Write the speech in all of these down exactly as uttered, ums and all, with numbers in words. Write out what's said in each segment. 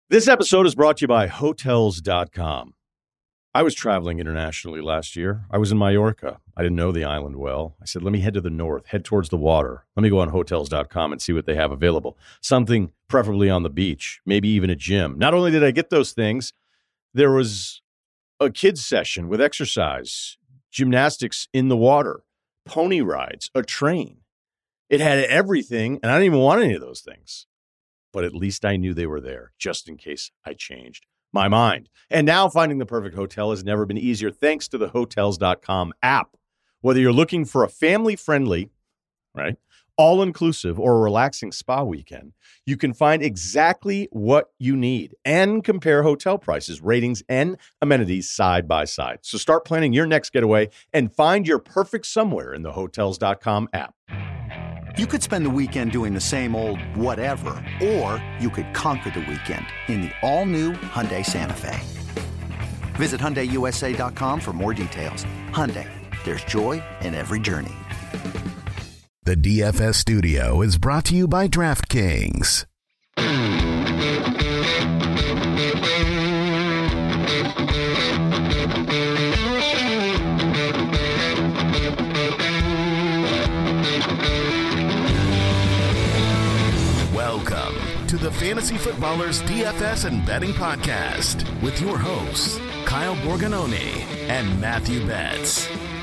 This episode is brought to you by Hotels dot com. I was traveling internationally last year. I was in Mallorca. I didn't know the island well. I said, let me head to the north, head towards the water. Let me go on Hotels dot com and see what they have available. Something preferably on the beach, maybe even a gym. Not only did I get those things, there was a kids session with exercise, gymnastics in the water, pony rides, a train. It had everything, and I didn't even want any of those things. But at least I knew they were there, just in case I changed my mind. And now finding the perfect hotel has never been easier thanks to the Hotels dot com app. Whether you're looking for a family-friendly, right, all-inclusive or a relaxing spa weekend, you can find exactly what you need and compare hotel prices, ratings, and amenities side by side. So start planning your next getaway and find your perfect somewhere in the Hotels dot com app. You could spend the weekend doing the same old whatever, or you could conquer the weekend in the all-new Hyundai Santa Fe. Visit Hyundai U S A dot com for more details. Hyundai, there's joy in every journey. The D F S studio is brought to you by DraftKings. Welcome to the Fantasy Footballers D F S and Betting Podcast with your hosts, Kyle Borgononi and Matthew Betts.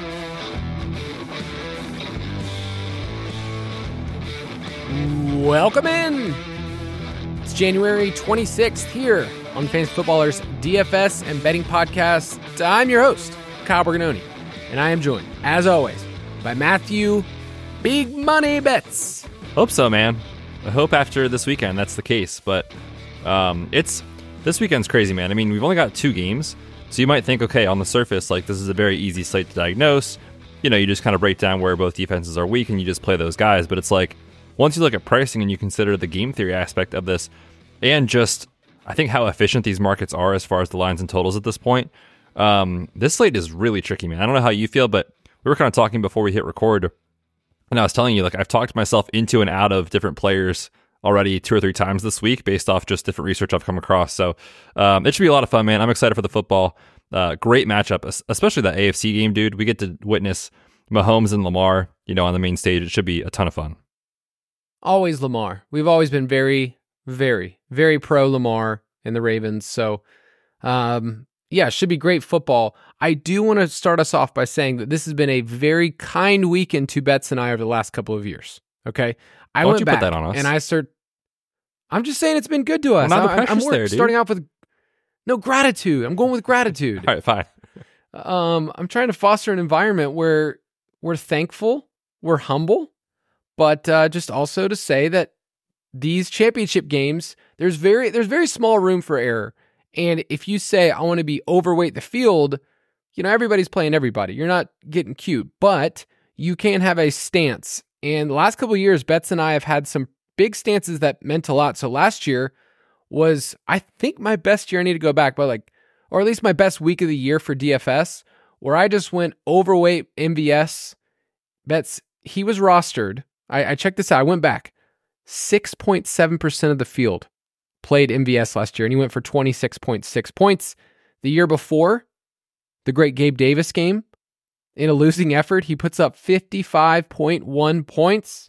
Welcome in. It's January twenty-sixth here on the Fantasy Footballers D F S and Betting Podcast. I'm your host, Kyle Borgononi, and I am joined, as always, by Matthew Big Money Betts. Hope so, man. I hope after this weekend that's the case, but um, it's this weekend's crazy, man. I mean, we've only got two games, so you might think, okay, on the surface, like this is a very easy slate to diagnose. You know, you just kind of break down where both defenses are weak and you just play those guys, but it's like, once you look at pricing and you consider the game theory aspect of this and just, I think, how efficient these markets are as far as the lines and totals at this point, um, this slate is really tricky, man. I don't know how you feel, but we were kind of talking before we hit record, and I was telling you, like, I've talked myself into and out of different players already two or three times this week based off just different research I've come across. So um, it should be a lot of fun, man. I'm excited for the football. Uh, great matchup, especially that A F C game, dude. We get to witness Mahomes and Lamar, you know, on the main stage. It should be a ton of fun. Always Lamar. We've always been very, very, very pro Lamar and the Ravens. So, um, yeah, should be great football. I do want to start us off by saying that this has been a very kind weekend to Betts and I over the last couple of years. Okay, I Why went don't you back put that on us? and I start. I'm just saying it's been good to us. Well, now the I, I'm pressure's more there, dude. starting off with no gratitude. I'm going with gratitude. All right, fine. Um, I'm trying to foster an environment where we're thankful, we're humble. But uh, just also to say that these championship games, there's very there's very small room for error. And if you say, I want to be overweight the field, you know, everybody's playing everybody. You're not getting cute, but you can have a stance. And the last couple of years, Betts and I have had some big stances that meant a lot. So last year was, I think, my best year. I need to go back, but like, or at least my best week of the year for D F S, where I just went overweight M V S. Betts, he was rostered. I, I checked this out. I went back. six point seven percent of the field played M V S last year, and he went for twenty-six point six points. The year before, the great Gabe Davis game, in a losing effort, he puts up fifty-five point one points.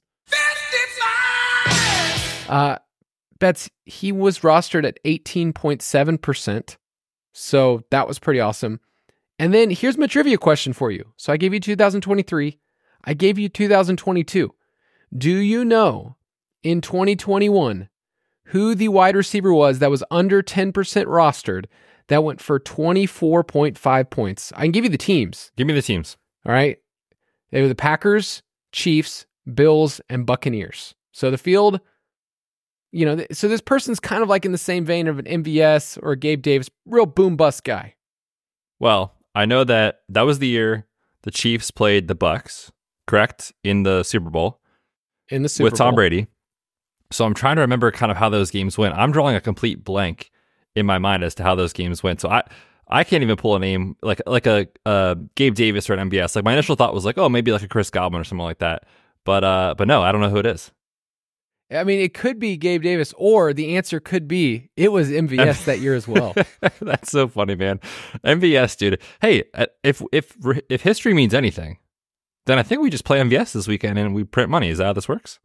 fifty-five! Uh, Betts, he was rostered at eighteen point seven percent, so that was pretty awesome. And then here's my trivia question for you. So I gave you two thousand twenty-three. I gave you two thousand twenty-two. Do you know in twenty twenty-one who the wide receiver was that was under ten percent rostered that went for twenty-four point five points? I can give you the teams. Give me the teams. All right. They were the Packers, Chiefs, Bills, and Buccaneers. So the field, you know, so this person's kind of like in the same vein of an M V S or a Gabe Davis, real boom bust guy. Well, I know that that was the year the Chiefs played the Bucs, correct, in the Super Bowl. In the Super with Tom Bowl. Brady. So I'm trying to remember kind of how those games went. I'm drawing a complete blank in my mind as to how those games went. So I I can't even pull a name like like a uh, Gabe Davis or an M V S. Like my initial thought was like, oh, maybe like a Chris Godwin or something like that. But uh, but no, I don't know who it is. I mean, it could be Gabe Davis, or the answer could be it was M V S that year as well. That's so funny, man. M V S, dude. Hey, if if if history means anything, then I think we just play M V S this weekend and we print money. Is that how this works?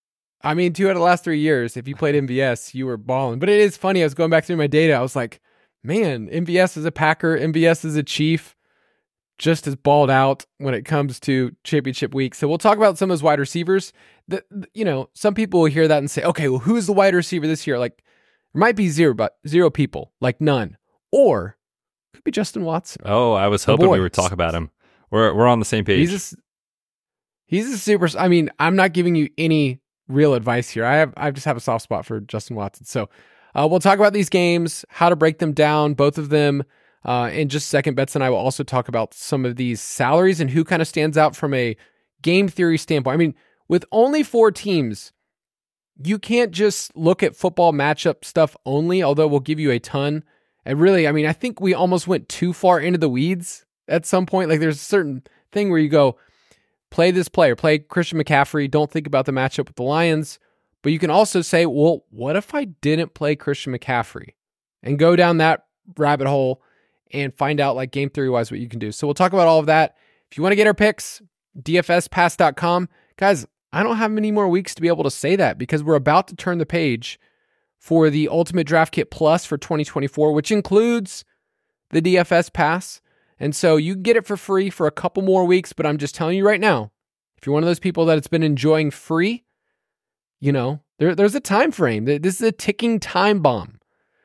I mean, two out of the last three years, if you played M V S, you were balling. But it is funny. I was going back through my data. I was like, man, M V S is a Packer. M V S is a Chief. Just as balled out when it comes to championship week. So we'll talk about some of those wide receivers. The, the, you know, some people will hear that and say, okay, well, who's the wide receiver this year? Like, there might be zero, but zero people, like none. Or it could be Justin Watson. Oh, I was hoping we would talk about him. We're we're on the same page. He's a, he's a super. I mean, I'm not giving you any real advice here. I have I just have a soft spot for Justin Watson. So uh, we'll talk about these games, how to break them down, both of them. Uh, in just a second, Betts and I will also talk about some of these salaries and who kind of stands out from a game theory standpoint. I mean, with only four teams, you can't just look at football matchup stuff only, although we'll give you a ton. And really, I mean, I think we almost went too far into the weeds at some point. Like there's a certain thing where you go, play this player, play Christian McCaffrey, don't think about the matchup with the Lions. But you can also say, well, what if I didn't play Christian McCaffrey? And go down that rabbit hole and find out like game theory wise what you can do. So we'll talk about all of that. If you want to get our picks, D F S pass dot com. Guys, I don't have many more weeks to be able to say that because we're about to turn the page for the Ultimate Draft Kit Plus for twenty twenty-four, which includes the D F S Pass. And so you can get it for free for a couple more weeks, but I'm just telling you right now, if you're one of those people that it's been enjoying free, you know, there, there's a time frame. This is a ticking time bomb.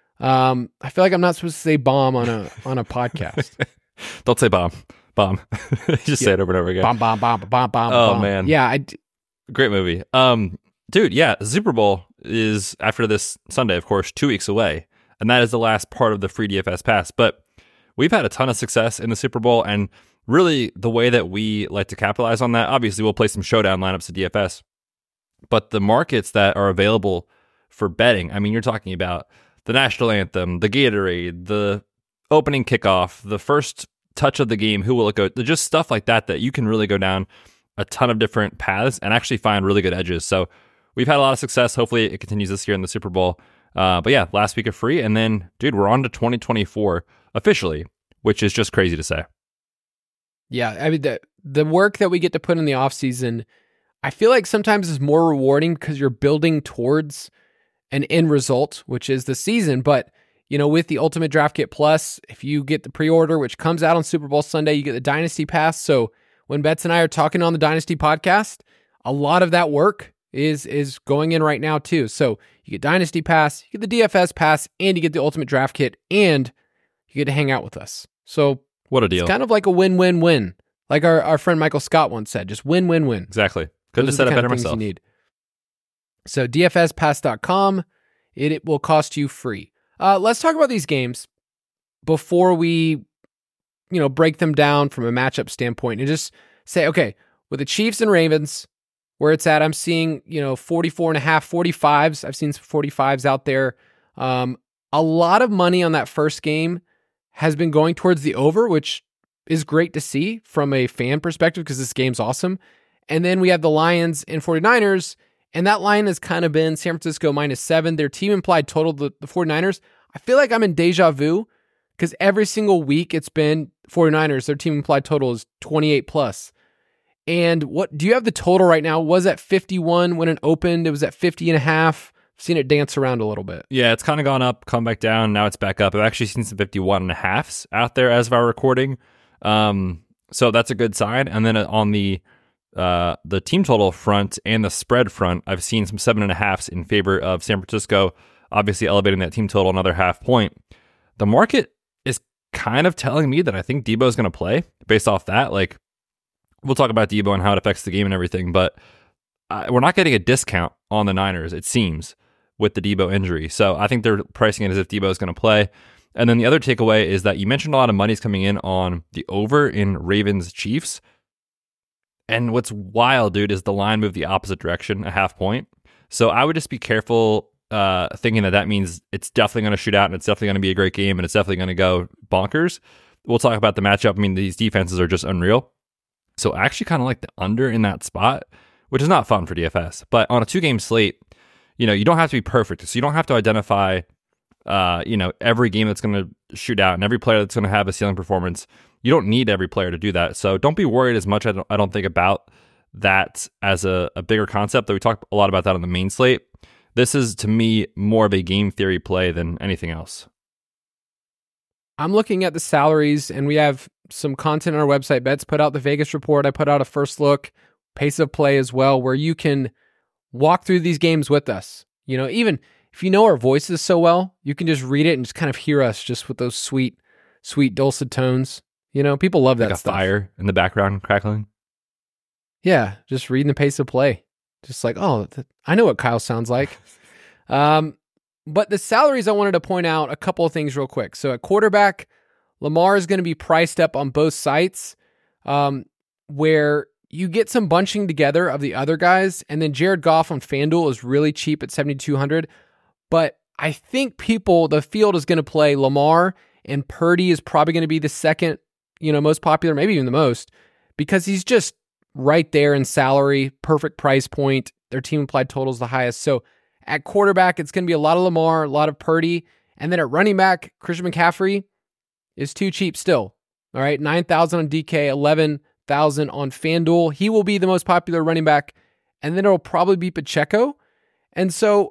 Um, I feel like I'm not supposed to say bomb on a on a podcast. Don't say bomb. Bomb. Just yeah. say it over and over again. Bomb, bomb, bomb, bomb, bomb. Oh, bomb. man. Yeah. I d- Great movie. Um, dude, yeah, the Super Bowl is after this Sunday, of course, two weeks away. And that is the last part of the free D F S pass. But we've had a ton of success in the Super Bowl. And really, the way that we like to capitalize on that, obviously, we'll play some showdown lineups at D F S. But the markets that are available for betting, I mean, you're talking about the national anthem, the Gatorade, the opening kickoff, the first touch of the game, who will it go? Just stuff like that that you can really go down a ton of different paths and actually find really good edges. So we've had a lot of success. Hopefully it continues this year in the Super Bowl. Uh, but yeah, last week of free. And then, dude, we're on to twenty twenty-four officially, which is just crazy to say. Yeah, I mean, the, the work that we get to put in the offseason, I feel like sometimes is more rewarding because you're building towards an end result, which is the season. But, you know, with the Ultimate Draft Kit Plus, if you get the pre-order, which comes out on Super Bowl Sunday, you get the Dynasty Pass. So when Betts and I are talking on the Dynasty podcast, a lot of that work is is going in right now too. So you get Dynasty Pass, you get the D F S Pass, and you get the Ultimate Draft Kit, and you get to hang out with us. So what a deal. It's kind of like a win-win-win. Like our, our friend Michael Scott once said, just win-win-win. Exactly. Couldn't have said it better myself. You need. So D F S pass dot com, it, it will cost you free. Uh, let's talk about these games before we, you know, break them down from a matchup standpoint and just say, okay, with the Chiefs and Ravens, where it's at, I'm seeing, you know, forty-four and a half, forty-fives. I've seen some forty-fives out there. Um, a lot of money on that first game has been going towards the over, which is great to see from a fan perspective because this game's awesome. And then we have the Lions and 49ers, and that line has kind of been San Francisco minus seven. Their team implied total, the, the 49ers. I feel like I'm in deja vu because every single week it's been 49ers. Their team implied total is twenty-eight plus. And what do you have the total right now? It was at fifty-one when it opened. It was at fifty and a half. I've seen it dance around a little bit. Yeah, it's kind of gone up, come back down. Now it's back up. I've actually seen some fifty-one and a halves out there as of our recording. Um, so that's a good sign. And then on the uh, the team total front and the spread front, I've seen some seven and a halves in favor of San Francisco, obviously elevating that team total another half point. The market is kind of telling me that I think Debo is going to play based off that. Like, we'll talk about Debo and how it affects the game and everything, but uh, we're not getting a discount on the Niners, it seems, with the Debo injury. So I think they're pricing it as if Debo is going to play. And then the other takeaway is that you mentioned a lot of money's coming in on the over in Ravens Chiefs. And what's wild, dude, is the line moved the opposite direction, a half point. So I would just be careful uh, thinking that that means it's definitely going to shoot out and it's definitely going to be a great game and it's definitely going to go bonkers. We'll talk about the matchup. I mean, these defenses are just unreal. So I actually kind of like the under in that spot, which is not fun for D F S. But on a two-game slate, you know, you don't have to be perfect. So you don't have to identify, uh, you know, every game that's going to shoot out and every player that's going to have a ceiling performance. You don't need every player to do that. So don't be worried as much, I don't, I don't think, about that as a, a bigger concept. Though we talked a lot about that on the main slate. This is, to me, more of a game theory play than anything else. I'm looking at the salaries, and we have some content on our website. Betts put out the Vegas report. I put out a first look, pace of play as well, where you can walk through these games with us. You know, even if you know our voices so well, you can just read it and just kind of hear us just with those sweet, sweet dulcet tones. You know, people love that like a stuff. Fire in the background crackling. Yeah, just reading the pace of play. Just like, oh, th- I know what Kyle sounds like. um, but the salaries, I wanted to point out a couple of things real quick. So at quarterback, Lamar is going to be priced up on both sites, um, where you get some bunching together of the other guys, and then Jared Goff on FanDuel is really cheap at seventy-two hundred. But I think people, the field is going to play Lamar, and Purdy is probably going to be the second, you know, most popular, maybe even the most, because he's just right there in salary, perfect price point. Their team applied total is the highest. So at quarterback, it's going to be a lot of Lamar, a lot of Purdy. And then at running back, Christian McCaffrey is too cheap still. All right, nine thousand on D K, eleven thousand on FanDuel. He will be the most popular running back. And then it'll probably be Pacheco. And so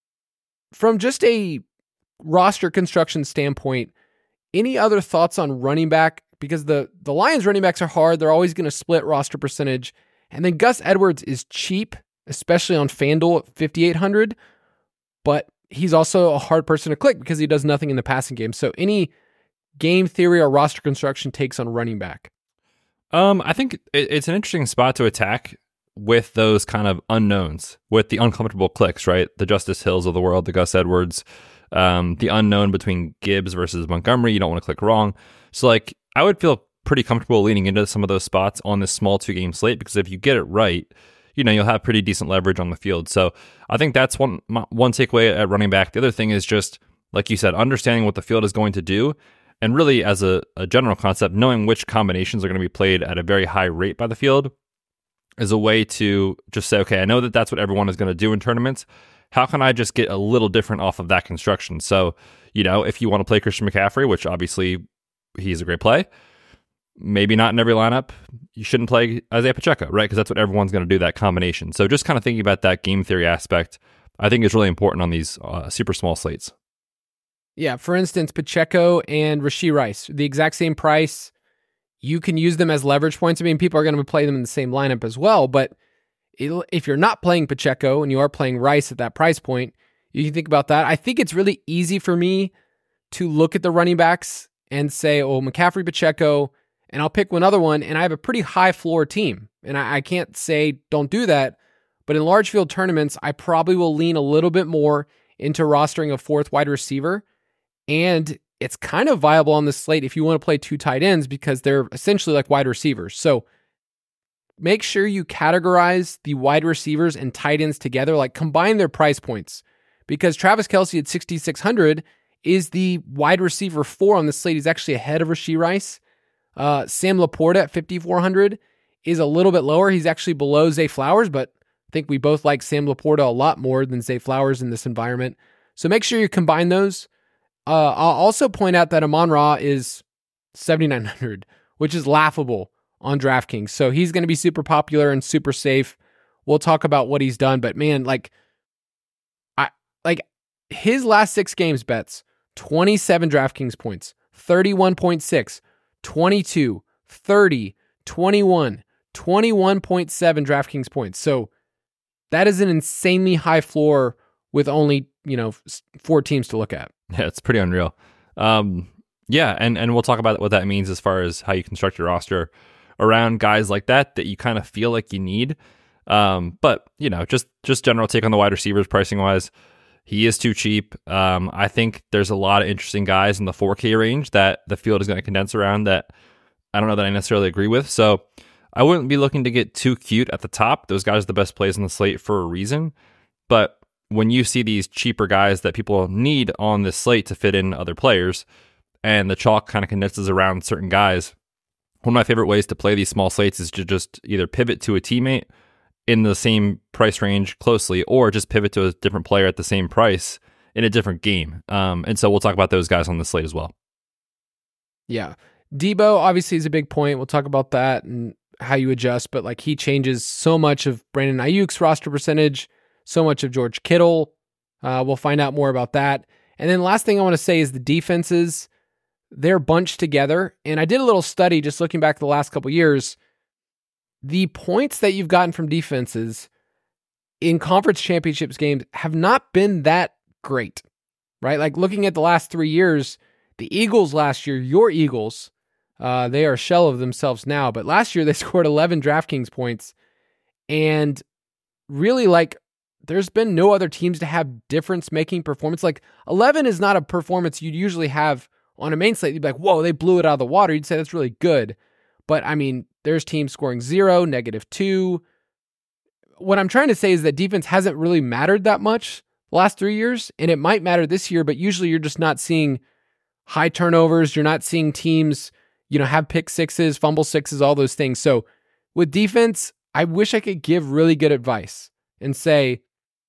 from just a roster construction standpoint, any other thoughts on running back? Because the, the Lions running backs are hard. They're always going to split roster percentage. And then Gus Edwards is cheap, especially on FanDuel at fifty-eight hundred. But he's also a hard person to click because he does nothing in the passing game. So any game theory or roster construction takes on running back? Um, I think it, it's an interesting spot to attack with those kind of unknowns, with the uncomfortable clicks, right? The Justice Hills of the world, the Gus Edwards, um, the unknown between Gibbs versus Montgomery. You don't want to click wrong. So like, I would feel pretty comfortable leaning into some of those spots on this small two-game slate, because if you get it right, you know, you'll have pretty decent leverage on the field. So I think that's one one takeaway at running back. The other thing is just, like you said, understanding what the field is going to do, and really as a, a general concept, knowing which combinations are going to be played at a very high rate by the field is a way to just say, okay, I know that that's what everyone is going to do in tournaments. How can I just get a little different off of that construction? So, you know, if you want to play Christian McCaffrey, which obviously he's a great play, maybe not in every lineup, you shouldn't play Isaiah Pacheco, right? Because that's what everyone's going to do, that combination. So just kind of thinking about that game theory aspect, I think is really important on these uh, super small slates. Yeah, for instance, Pacheco and Rashee Rice, the exact same price. You can use them as leverage points. I mean, people are going to play them in the same lineup as well, but if you're not playing Pacheco and you are playing Rice at that price point, you can think about that. I think it's really easy for me to look at the running backs and say, oh, McCaffrey, Pacheco, and I'll pick one other one, and I have a pretty high floor team. And I, I can't say don't do that, but in large field tournaments, I probably will lean a little bit more into rostering a fourth wide receiver, and it's kind of viable on this slate if you want to play two tight ends because they're essentially like wide receivers. So make sure you categorize the wide receivers and tight ends together, like combine their price points, because Travis Kelce at sixty-six hundred is the wide receiver four on the slate. He's actually ahead of Rashee Rice. Uh, Sam Laporta at fifty-four hundred is a little bit lower. He's actually below Zay Flowers, but I think we both like Sam Laporta a lot more than Zay Flowers in this environment. So make sure you combine those. Uh, I'll also point out that Amon-Ra is seventy-nine hundred, which is laughable on DraftKings. So he's going to be super popular and super safe. We'll talk about what he's done, but man, like, I like his last six games bets, twenty-seven DraftKings points, thirty-one point six, twenty-two, thirty, twenty-one, twenty-one point seven DraftKings points. So that is an insanely high floor with only, you know, four teams to look at. Yeah, it's pretty unreal. Um, yeah, and, and we'll talk about what that means as far as how you construct your roster around guys like that that you kind of feel like you need. Um, but, you know, just just general take on the wide receivers pricing-wise, he is too cheap. Um, I think there's a lot of interesting guys in the four K range that the field is going to condense around that I don't know that I necessarily agree with. So I wouldn't be looking to get too cute at the top. Those guys are the best plays on the slate for a reason. But when you see these cheaper guys that people need on this slate to fit in other players, and the chalk kind of condenses around certain guys, one of my favorite ways to play these small slates is to just either pivot to a teammate in the same price range closely, or just pivot to a different player at the same price in a different game. Um, and so we'll talk about those guys on the slate as well. Yeah. Debo obviously is a big point. We'll talk about that and how you adjust, but like he changes so much of Brandon Ayuk's roster percentage, so much of George Kittle. Uh, we'll find out more about that. And then last thing I want to say is the defenses, they're bunched together. And I did a little study just looking back the last couple years. The points that you've gotten from defenses in conference championships games have not been that great, right? Like looking at the last three years, the Eagles last year, your Eagles, uh, they are a shell of themselves now, but last year they scored eleven DraftKings points, and really like there's been no other teams to have difference-making performance. Like eleven is not a performance you'd usually have on a main slate. You'd be like, whoa, they blew it out of the water. You'd say that's really good. But I mean, there's teams scoring zero, negative two. What I'm trying to say is that defense hasn't really mattered that much the last three years, and it might matter this year, but usually you're just not seeing high turnovers. You're not seeing teams, you know, have pick sixes, fumble sixes, all those things. So with defense, I wish I could give really good advice and say,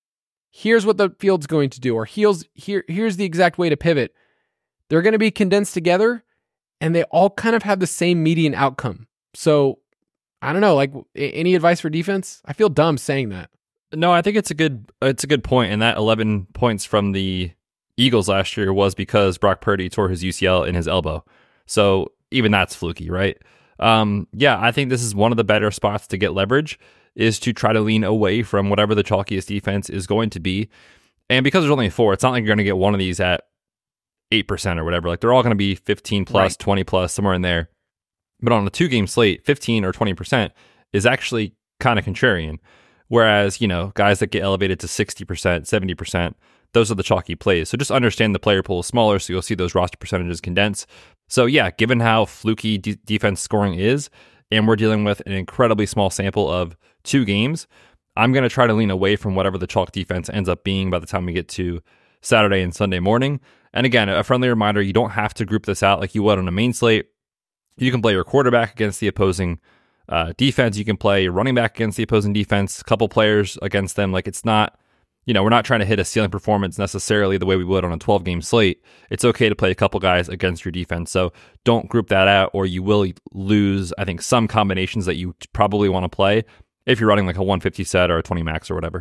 here's what the field's going to do, or here's, here, here's the exact way to pivot. They're going to be condensed together, and they all kind of have the same median outcome. So I don't know, like any advice for defense? I feel dumb saying that. No, I think it's a good it's a good point, and that eleven points from the Eagles last year was because Brock Purdy tore his U C L in his elbow. So even that's fluky, right? Um, yeah, I think this is one of the better spots to get leverage, is to try to lean away from whatever the chalkiest defense is going to be. And because there's only four, it's not like you're going to get one of these at eight percent or whatever. Like they're all going to be fifteen plus, right, twenty plus, somewhere in there. But on a two-game slate, fifteen or twenty percent is actually kind of contrarian. Whereas, you know, guys that get elevated to sixty percent, seventy percent, those are the chalky plays. So just understand the player pool is smaller, so you'll see those roster percentages condense. So yeah, given how fluky de- defense scoring is, and we're dealing with an incredibly small sample of two games, I'm going to try to lean away from whatever the chalk defense ends up being by the time we get to Saturday and Sunday morning. And again, a friendly reminder, you don't have to group this out like you would on a main slate. You can play your quarterback against the opposing uh, defense. You can play your running back against the opposing defense, a couple players against them. Like it's not, you know, we're not trying to hit a ceiling performance necessarily the way we would on a twelve-game slate. It's okay to play a couple guys against your defense. So don't group that out, or you will lose, I think, some combinations that you probably want to play if you're running like a one fifty set or a twenty max or whatever.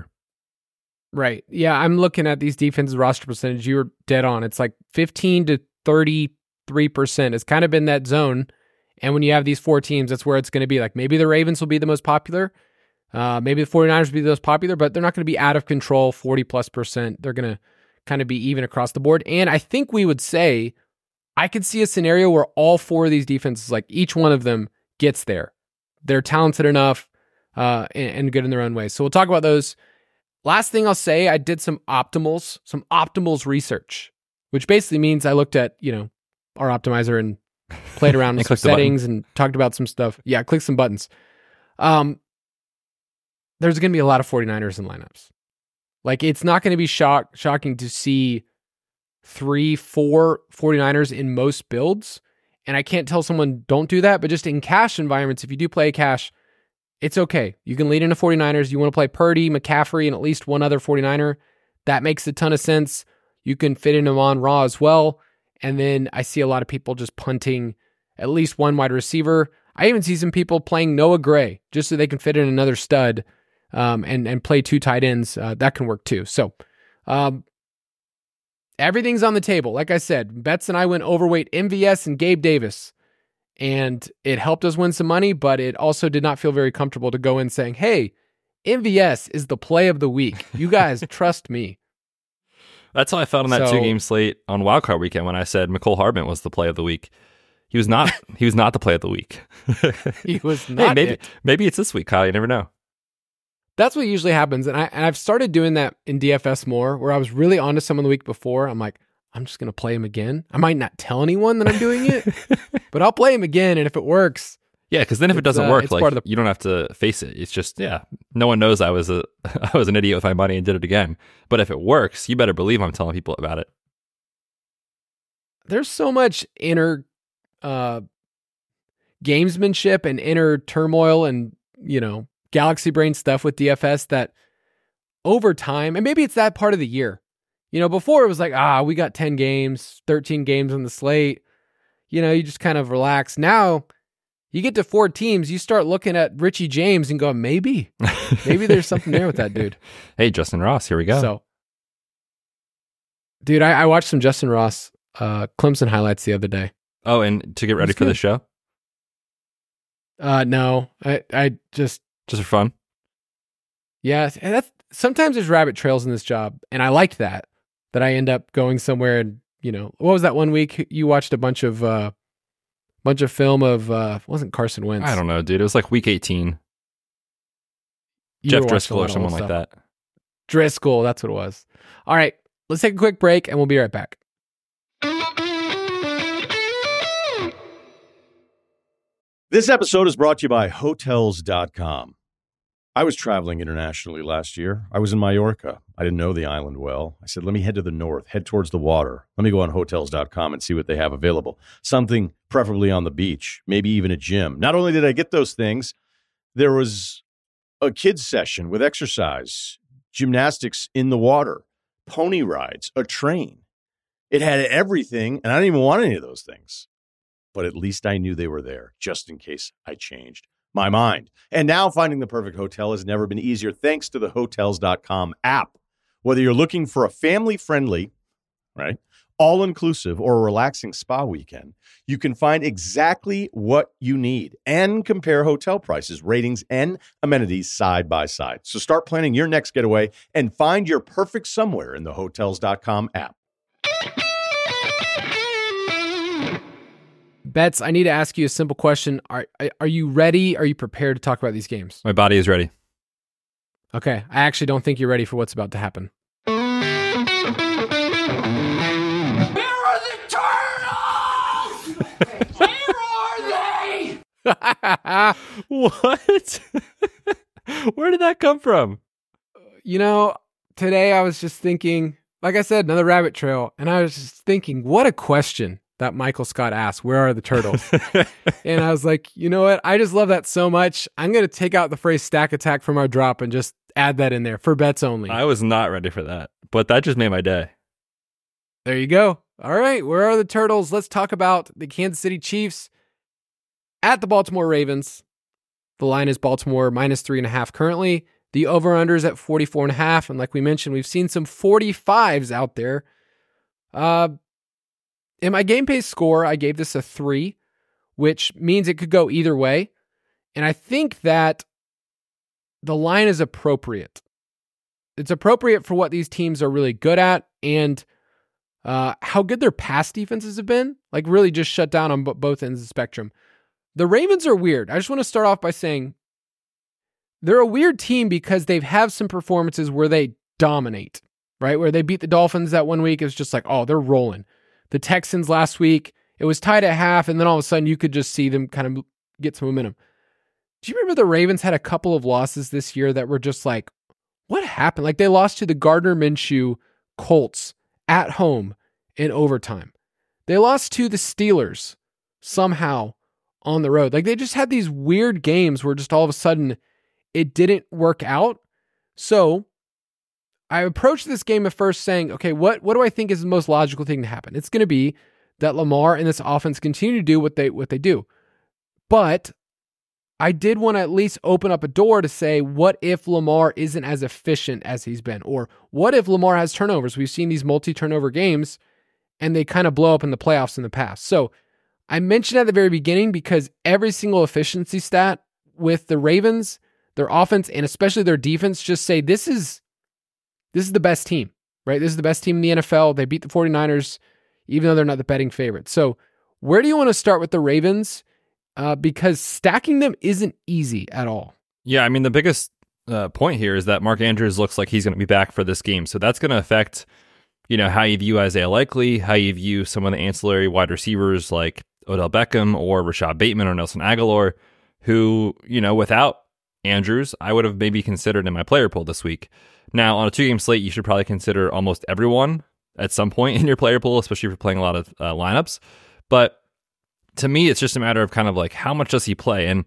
Right. Yeah, I'm looking at these defenses roster percentage. You were dead on. It's like fifteen to thirty-three percent. It's kind of been that zone. And when you have these four teams, that's where it's going to be. Like maybe the Ravens will be the most popular. Uh, maybe the 49ers will be the most popular, but they're not going to be out of control forty plus percent. They're going to kind of be even across the board. And I think we would say, I could see a scenario where all four of these defenses, like each one of them gets there. They're talented enough uh, and, and good in their own way. So we'll talk about those. Last thing I'll say, I did some optimals, some optimals research, which basically means I looked at, you know, our optimizer and played around with some settings and talked about some stuff. Yeah, click some buttons. Um, there's going to be a lot of 49ers in lineups. Like, it's not going to be shock, shocking to see three, four 49ers in most builds. And I can't tell someone don't do that, but just in cash environments, if you do play cash, it's okay. You can lead into 49ers. You want to play Purdy, McCaffrey, and at least one other 49er. That makes a ton of sense. You can fit in Amon Ra as well. And then I see a lot of people just punting at least one wide receiver. I even see some people playing Noah Gray just so they can fit in another stud um, and, and play two tight ends. Uh, that can work too. So um, everything's on the table. Like I said, Betts and I went overweight M V S and Gabe Davis. And it helped us win some money, but it also did not feel very comfortable to go in saying, hey, M V S is the play of the week. You guys trust me. That's how I felt on that so, two-game slate on Wildcard Weekend when I said Mecole Hardman was the play of the week. He was not. He was not the play of the week. He was not. Hey, maybe it. maybe it's this week, Kyle. You never know. That's what usually happens, and I and I've started doing that in D F S more, where I was really onto someone the week before. I'm like, I'm just gonna play him again. I might not tell anyone that I'm doing it, but I'll play him again, and if it works, yeah. Because then if it doesn't uh, work, like part of the... you don't have to face it. It's just yeah. No one knows I was a I was an idiot with my money and did it again. But if it works, you better believe I'm telling people about it. There's so much inner uh, gamesmanship and inner turmoil and, you know, galaxy brain stuff with D F S that over time, and maybe it's that part of the year. You know, before it was like, ah, we got ten games, thirteen games on the slate. You know, you just kind of relax. Now, you get to four teams, you start looking at Richie James and go, maybe, maybe there's something there with that dude. Hey, Justin Ross, here we go. So, dude, I, I watched some Justin Ross uh, Clemson highlights the other day. Oh, and to get ready for good. the show? Uh, no, I, I just, Just for fun? yeah, and that's, sometimes there's rabbit trails in this job, and I liked that, that I end up going somewhere and, you know, what was that one week you watched a bunch of, uh, bunch of film of, uh, wasn't Carson Wentz. I don't know, dude. It was like week eighteen. You Jeff were watching a Driscoll lot or of someone old like stuff. that. Driscoll, that's what it was. All right, let's take a quick break and we'll be right back. This episode is brought to you by Hotels dot com. I was traveling internationally last year. I was in Mallorca. I didn't know the island well. I said, let me head to the north, head towards the water. Let me go on Hotels dot com and see what they have available. Something preferably on the beach, maybe even a gym. Not only did I get those things, there was a kids session with exercise, gymnastics in the water, pony rides, a train. It had everything, and I didn't even want any of those things. But at least I knew they were there, just in case I changed my mind. And now finding the perfect hotel has never been easier thanks to the Hotels dot com app. Whether you're looking for a family-friendly, right, all-inclusive or a relaxing spa weekend, you can find exactly what you need and compare hotel prices, ratings, and amenities side by side. So start planning your next getaway and find your perfect somewhere in the Hotels dot com app. Betts, I need to ask you a simple question. Are are you ready? Are you prepared to talk about these games? My body is ready. Okay. I actually don't think you're ready for what's about to happen. Where are the turtles? Where are they? What? Where did that come from? You know, today I was just thinking, like I said, another rabbit trail, and I was just thinking, what a question that Michael Scott asked, where are the turtles? And I was like, you know what? I just love that so much. I'm going to take out the phrase stack attack from our drop and just add that in there for bets only. I was not ready for that, but that just made my day. There you go. All right, where are the turtles? Let's talk about the Kansas City Chiefs at the Baltimore Ravens. The line is Baltimore minus three and a half currently. The over-under is at forty-four and a half. And like we mentioned, we've seen some forty-fives out there. Uh, in my game pace score, I gave this a three, which means it could go either way. And I think that the line is appropriate. It's appropriate for what these teams are really good at and uh, how good their pass defenses have been. Like really just shut down on b- both ends of the spectrum. The Ravens are weird. I just want to start off by saying they're a weird team because they've had some performances where they dominate, right? Where they beat the Dolphins that one week. It was just like, oh, they're rolling. The Texans last week, it was tied at half, and then all of a sudden you could just see them kind of get some momentum. Do you remember the Ravens had a couple of losses this year that were just like, what happened? Like they lost to the Gardner Minshew Colts at home in overtime. They lost to the Steelers somehow on the road. Like they just had these weird games where just all of a sudden it didn't work out. So I approached this game at first saying, okay, what, what do I think is the most logical thing to happen? It's going to be that Lamar and this offense continue to do what they what they do. But I did want to at least open up a door to say, what if Lamar isn't as efficient as he's been? Or what if Lamar has turnovers? We've seen these multi-turnover games, and they kind of blow up in the playoffs in the past. So I mentioned at the very beginning because every single efficiency stat with the Ravens, their offense, and especially their defense just say this is this is the best team, right? This is the best team in the N F L. They beat the 49ers, even though they're not the betting favorite. So where do you want to start with the Ravens? Uh, because stacking them isn't easy at all. Yeah, I mean, the biggest uh, point here is that Mark Andrews looks like he's going to be back for this game. So that's going to affect, you know, how you view Isaiah Likely, how you view some of the ancillary wide receivers like Odell Beckham or Rashad Bateman or Nelson Aguilar, who, you know, without Andrews, I would have maybe considered in my player pool this week. Now, on a two-game slate, you should probably consider almost everyone at some point in your player pool, especially if you're playing a lot of uh, lineups. But to me, it's just a matter of kind of like, how much does he play? And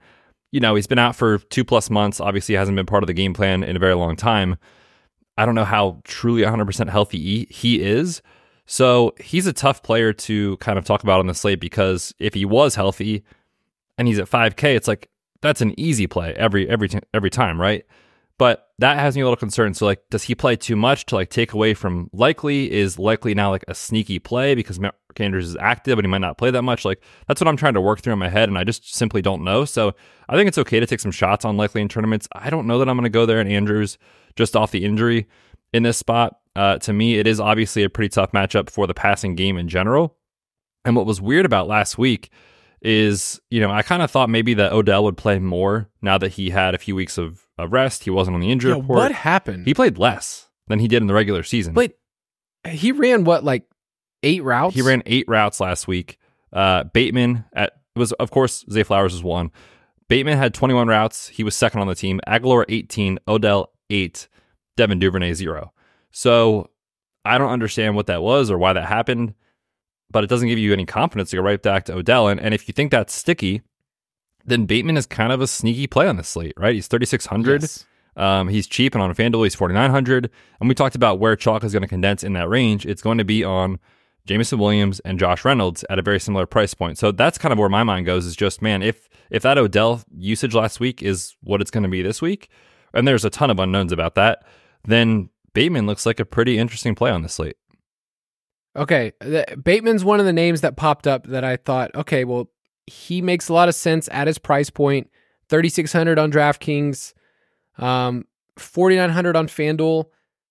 you know, he's been out for two plus months. Obviously, hasn't been part of the game plan in a very long time. I don't know how truly one hundred percent healthy he, he is. So he's a tough player to kind of talk about on the slate, because if he was healthy and he's at five K, it's like, that's an easy play every every t- every time, right? But that has me a little concerned. So like, does he play too much to like take away from Likely? Is Likely now like a sneaky play because Mark Andrews is active and he might not play that much? Like, that's what I'm trying to work through in my head, and I just simply don't know. So I think it's okay to take some shots on Likely in tournaments. I don't know that I'm going to go there in Andrews just off the injury in this spot. Uh, to me, it is obviously a pretty tough matchup for the passing game in general. And what was weird about last week is, you know, I kind of thought maybe that Odell would play more now that he had a few weeks of, of rest. He wasn't on the injury yeah, report. What happened? He played less than he did in the regular season. But he ran what, like eight routes? He ran eight routes last week. Uh, Bateman at was, of course, Zay Flowers was one. Bateman had twenty-one routes. He was second on the team. Aguilar eighteen, Odell eight, Devin Duvernay zero. So I don't understand what that was or why that happened, but it doesn't give you any confidence to go right back to Odell. And, and if you think that's sticky, then Bateman is kind of a sneaky play on the slate, right? He's thirty-six hundred. Yes. Um, he's cheap, and on FanDuel, he's forty-nine hundred. And we talked about where chalk is going to condense in that range. It's going to be on Jameson Williams and Josh Reynolds at a very similar price point. So that's kind of where my mind goes, is just, man, if if that Odell usage last week is what it's going to be this week, and there's a ton of unknowns about that, then Bateman looks like a pretty interesting play on the slate. Okay, the, Bateman's one of the names that popped up that I thought, okay, well, he makes a lot of sense at his price point. thirty-six hundred on DraftKings, um, forty-nine hundred on FanDuel.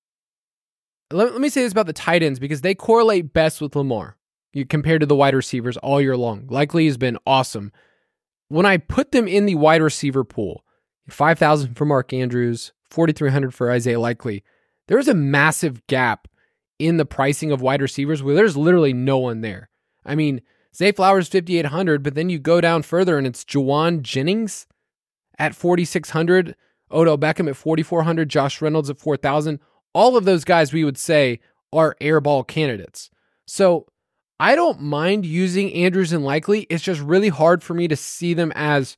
Let, let me say this about the tight ends, because they correlate best with Lamar you, compared to the wide receivers all year long. Likely has been awesome. When I put them in the wide receiver pool, five thousand for Mark Andrews, forty-three hundred for Isaiah Likely, there's a massive gap in the pricing of wide receivers where there's literally no one there. I mean, Zay Flowers fifty-eight hundred, but then you go down further and it's Juwan Jennings at forty-six hundred, Odell Beckham at forty-four hundred, Josh Reynolds at four thousand. All of those guys we would say are airball candidates. So I don't mind using Andrews and Likely. It's just really hard for me to see them as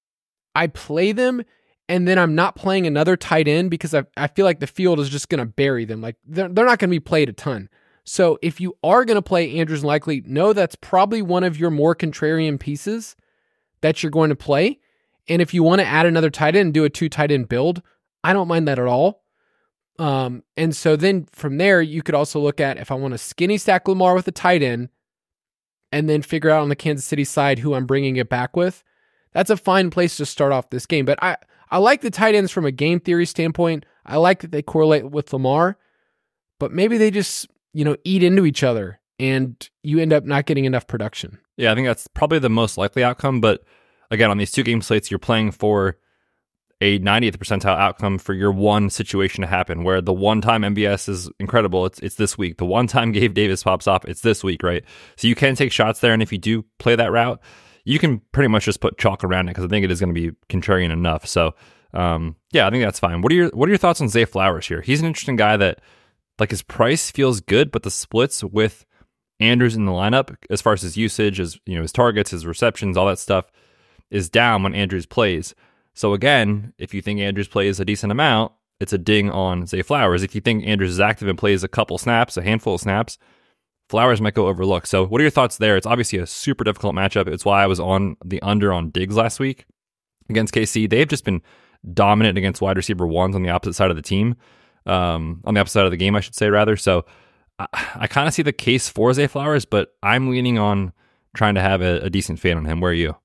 I play them and then I'm not playing another tight end, because I, I feel like the field is just going to bury them. Like they're, they're not going to be played a ton. So if you are going to play Andrews and Likely, know that's probably one of your more contrarian pieces that you're going to play. And if you want to add another tight end and do a two tight end build, I don't mind that at all. Um, and so then from there, you could also look at, if I want to skinny stack Lamar with a tight end and then figure out on the Kansas City side who I'm bringing it back with, that's a fine place to start off this game. But I, I like the tight ends from a game theory standpoint. I like that they correlate with Lamar, but maybe they just, you know, eat into each other and you end up not getting enough production. Yeah, I think that's probably the most likely outcome. But again, on these two game slates, you're playing for a ninetieth percentile outcome for your one situation to happen, where the one time M B S is incredible. It's it's this week. The one time Gabe Davis pops off, it's this week, right? So you can take shots there. And if you do play that route, you can pretty much just put chalk around it, because I think it is going to be contrarian enough. So um, yeah, I think that's fine. What are your what are your thoughts on Zay Flowers here? He's an interesting guy that, like, his price feels good, but the splits with Andrews in the lineup, as far as his usage, as you know, his targets, his receptions, all that stuff, is down when Andrews plays. So again, if you think Andrews plays a decent amount, it's a ding on Zay Flowers. If you think Andrews is active and plays a couple snaps, a handful of snaps, Flowers might go overlooked. So what are your thoughts there? It's obviously a super difficult matchup. It's why I was on the under on Diggs last week against K C. They've just been dominant against wide receiver ones on the opposite side of the team, um, on the opposite side of the game, I should say, rather. So I, I kind of see the case for Zay Flowers, but I'm leaning on trying to have a, a decent fade on him. Where are you?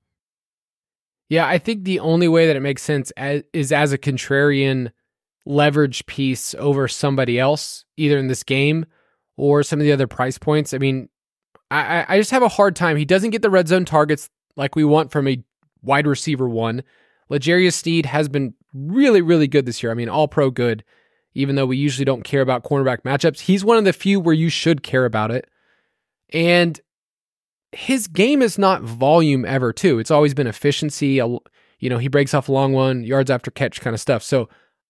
Yeah, I think the only way that it makes sense as, is as a contrarian leverage piece over somebody else, either in this game or some of the other price points. I mean, I, I just have a hard time. He doesn't get the red zone targets like we want from a wide receiver one. L'Jarius Sneed has been really, really good this year. I mean, all pro good, even though we usually don't care about cornerback matchups. He's one of the few where you should care about it. And his game is not volume ever, too. It's always been efficiency. You know, he breaks off a long one, yards after catch kind of stuff. So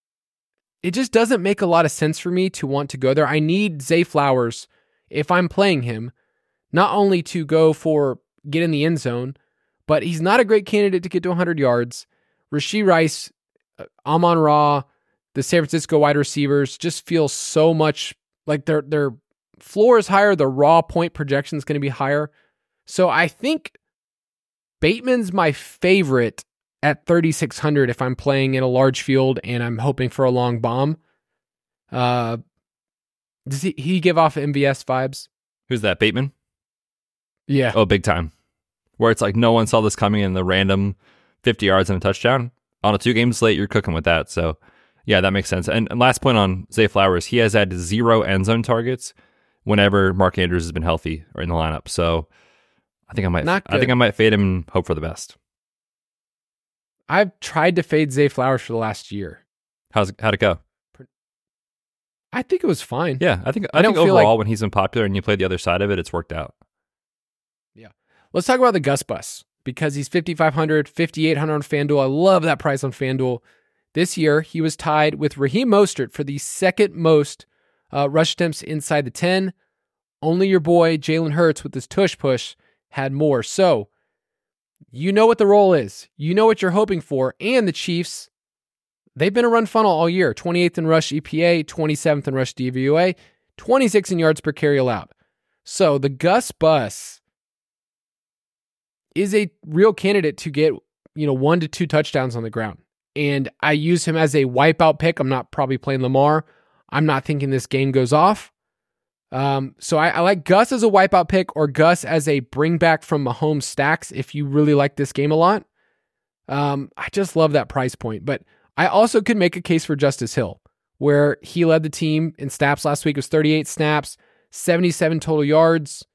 it just doesn't make a lot of sense for me to want to go there. I need Zay Flowers, if I'm playing him, not only to go for get in the end zone, but he's not a great candidate to get to one hundred yards. Rashee Rice, uh, Amon-Ra, the San Francisco wide receivers just feel so much like their their floor is higher, the raw point projection is going to be higher. So I think Bateman's my favorite at thirty-six hundred if I'm playing in a large field and I'm hoping for a long bomb. Uh, does he, he give off M V S vibes? Who's that, Bateman? Yeah. Oh, big time. Where it's like no one saw this coming in the random fifty yards and a touchdown. On a two-game slate, you're cooking with that. So, yeah, that makes sense. And, and last point on Zay Flowers, he has had zero end zone targets whenever Mark Andrews has been healthy or in the lineup. So I think I might Not I think good. I might fade him and hope for the best. I've tried to fade Zay Flowers for the last year. How's how'd it go? I think it was fine. Yeah, I think I, I don't think feel overall like- when he's been popular and you play the other side of it, it's worked out. Let's talk about the Gus Bus because he's fifty-five hundred, fifty-eight hundred on FanDuel. I love that price on FanDuel. This year, he was tied with Raheem Mostert for the second most uh, rush attempts inside the ten. Only your boy, Jalen Hurts, with his tush push, had more. So, you know what the role is. You know what you're hoping for. And the Chiefs, they've been a run funnel all year. twenty-eighth in rush E P A, twenty-seventh in rush D V O A, twenty-sixth in yards per carry allowed. So, the Gus Bus is a real candidate to get, you know, one to two touchdowns on the ground. And I use him as a wipeout pick. I'm not probably playing Lamar. I'm not thinking this game goes off. Um, so I, I like Gus as a wipeout pick or Gus as a bring back from Mahomes stacks if you really like this game a lot. Um, I just love that price point. But I also could make a case for Justice Hill, where he led the team in snaps last week. It was thirty-eight snaps, seventy-seven total yards.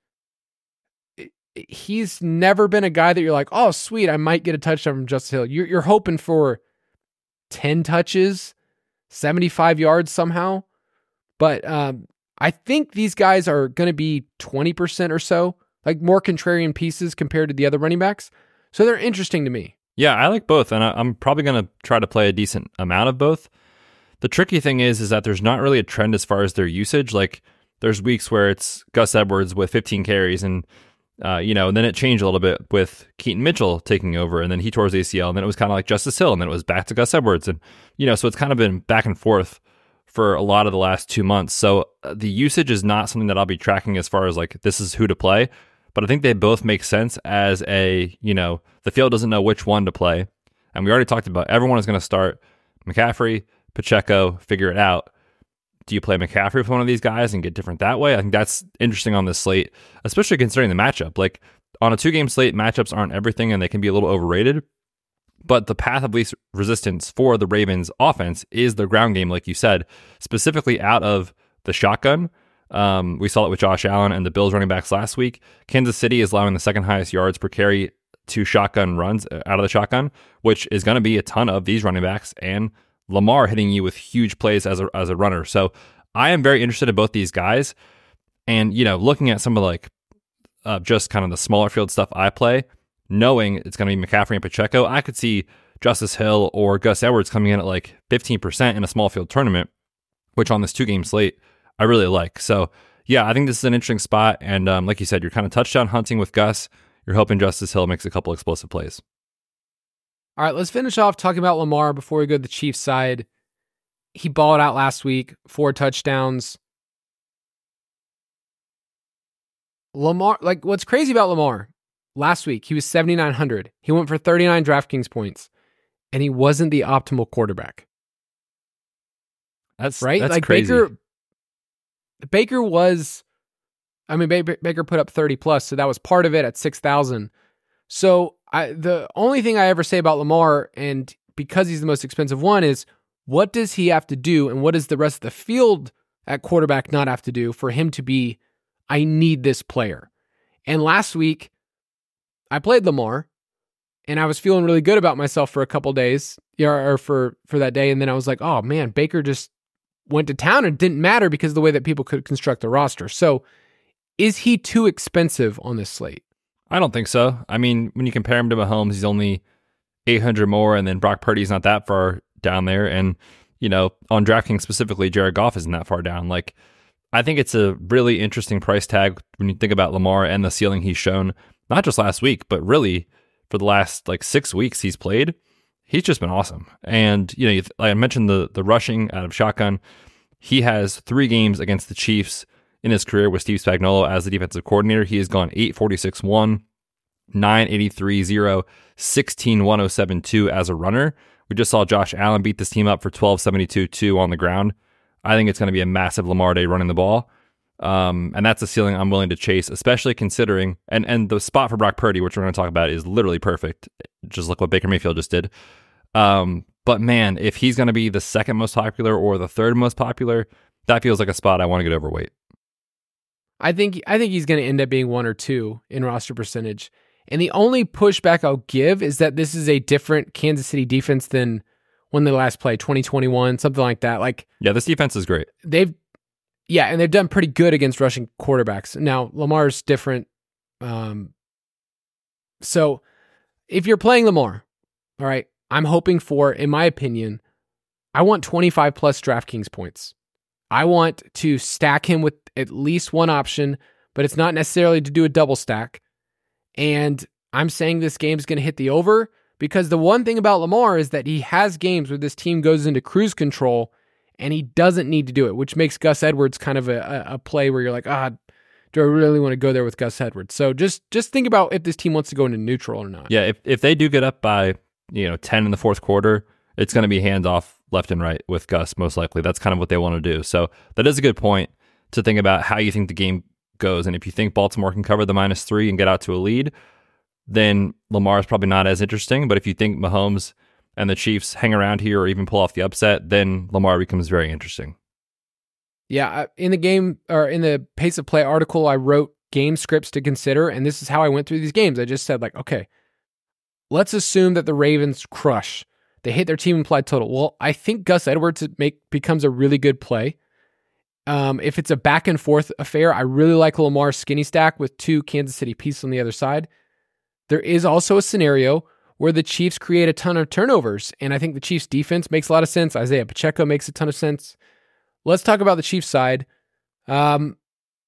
He's never been a guy that you're like, oh, sweet, I might get a touchdown from Justice Hill. You're, you're hoping for ten touches, seventy-five yards somehow. But um, I think these guys are going to be twenty percent or so, like more contrarian pieces compared to the other running backs. So they're interesting to me. Yeah, I like both, and I, I'm probably going to try to play a decent amount of both. The tricky thing is, is that there's not really a trend as far as their usage. Like, there's weeks where it's Gus Edwards with fifteen carries, and uh, you know, and then it changed a little bit with Keaton Mitchell taking over, and then he tore his A C L, and then it was kind of like Justice Hill, and then it was back to Gus Edwards, and you know, so it's kind of been back and forth for a lot of the last two months. So uh, the usage is not something that I'll be tracking as far as like this is who to play. But I think they both make sense as a, you know, the field doesn't know which one to play. And we already talked about everyone is going to start McCaffrey, Pacheco, figure it out. Do you play McCaffrey with one of these guys and get different that way? I think that's interesting on this slate, especially considering the matchup. Like on a two-game slate, matchups aren't everything and they can be a little overrated. But the path of least resistance for the Ravens offense is the ground game, like you said, specifically out of the shotgun. Um, we saw it with Josh Allen and the Bills running backs last week. Kansas City is allowing the second highest yards per carry to shotgun runs out of the shotgun, which is going to be a ton of these running backs, and Lamar hitting you with huge plays as a as a runner. So I am very interested in both these guys. And, you know, looking at some of like uh, just kind of the smaller field stuff I play, knowing it's going to be McCaffrey and Pacheco, I could see Justice Hill or Gus Edwards coming in at like fifteen percent in a small field tournament, which on this two-game slate, I really like. So, yeah, I think this is an interesting spot. And um, like you said, you're kind of touchdown hunting with Gus. You're hoping Justice Hill makes a couple explosive plays. All right, let's finish off talking about Lamar before we go to the Chiefs side. He balled out last week, four touchdowns. Lamar, like what's crazy about Lamar, last week he was seventy-nine hundred. He went for thirty-nine DraftKings points, and he wasn't the optimal quarterback. That's right. That's like crazy. Baker, Baker was, I mean, Baker, Baker put up thirty plus, so that was part of it at six thousand. So I, the only thing I ever say about Lamar, and because he's the most expensive one, is what does he have to do, and what does the rest of the field at quarterback not have to do for him to be, I need this player. And last week, I played Lamar, and I was feeling really good about myself for a couple days, or for for that day, and then I was like, oh man, Baker just went to town, and it didn't matter because of the way that people could construct the roster. So is he too expensive on this slate? I don't think so. I mean, when you compare him to Mahomes, he's only eight hundred more, and then Brock Purdy's not that far down there. And, you know, on DraftKings specifically, Jared Goff isn't that far down. Like, I think it's a really interesting price tag when you think about Lamar and the ceiling he's shown, not just last week, but really for the last like six weeks he's played. he's just been awesome. And, you know, you th- like I mentioned the the rushing out of shotgun. He has three games against the Chiefs in his career with Steve Spagnuolo as the defensive coordinator. He has gone eight forty-six one, nine eighty-three zero, sixteen one oh seven two as a runner. We just saw Josh Allen beat this team up for twelve seventy-two two on the ground. I think it's going to be a massive Lamar day running the ball. Um, and that's a ceiling I'm willing to chase, especially considering, and, and the spot for Brock Purdy, which we're going to talk about, is literally perfect. Just look what Baker Mayfield just did. Um, but man, if he's going to be the second most popular or the third most popular, that feels like a spot I want to get overweight. I think I think he's going to end up being one or two in roster percentage. And the only pushback I'll give is that this is a different Kansas City defense than when they last played, twenty twenty-one, something like that. Like, yeah, this defense is great. They've, yeah, and they've done pretty good against rushing quarterbacks. Now, Lamar's different. Um, so if you're playing Lamar, all right, I'm hoping for, in my opinion, I want twenty-five plus DraftKings points. I want to stack him with at least one option, but it's not necessarily to do a double stack. And I'm saying this game is going to hit the over because the one thing about Lamar is that he has games where this team goes into cruise control and he doesn't need to do it, which makes Gus Edwards kind of a, a play where you're like, ah, do I really want to go there with Gus Edwards? So just just think about if this team wants to go into neutral or not. Yeah, if if they do get up by, you know, ten in the fourth quarter, it's going to be hands off left and right with Gus, most likely. That's kind of what they want to do. So that is a good point to think about how you think the game goes. And if you think Baltimore can cover the minus three and get out to a lead, then Lamar is probably not as interesting. But if you think Mahomes and the Chiefs hang around here or even pull off the upset, then Lamar becomes very interesting. Yeah, in the game, or in the Pace of Play article, I wrote game scripts to consider, and this is how I went through these games. I just said, like, okay, let's assume that the Ravens crush. They hit their team implied total. Well, I think Gus Edwards make, becomes a really good play. Um, if it's a back and forth affair, I really like Lamar's skinny stack with two Kansas City pieces on the other side. There is also a scenario where the Chiefs create a ton of turnovers, and I think the Chiefs defense makes a lot of sense. Isaiah Pacheco makes a ton of sense. Let's talk about the Chiefs side. Um,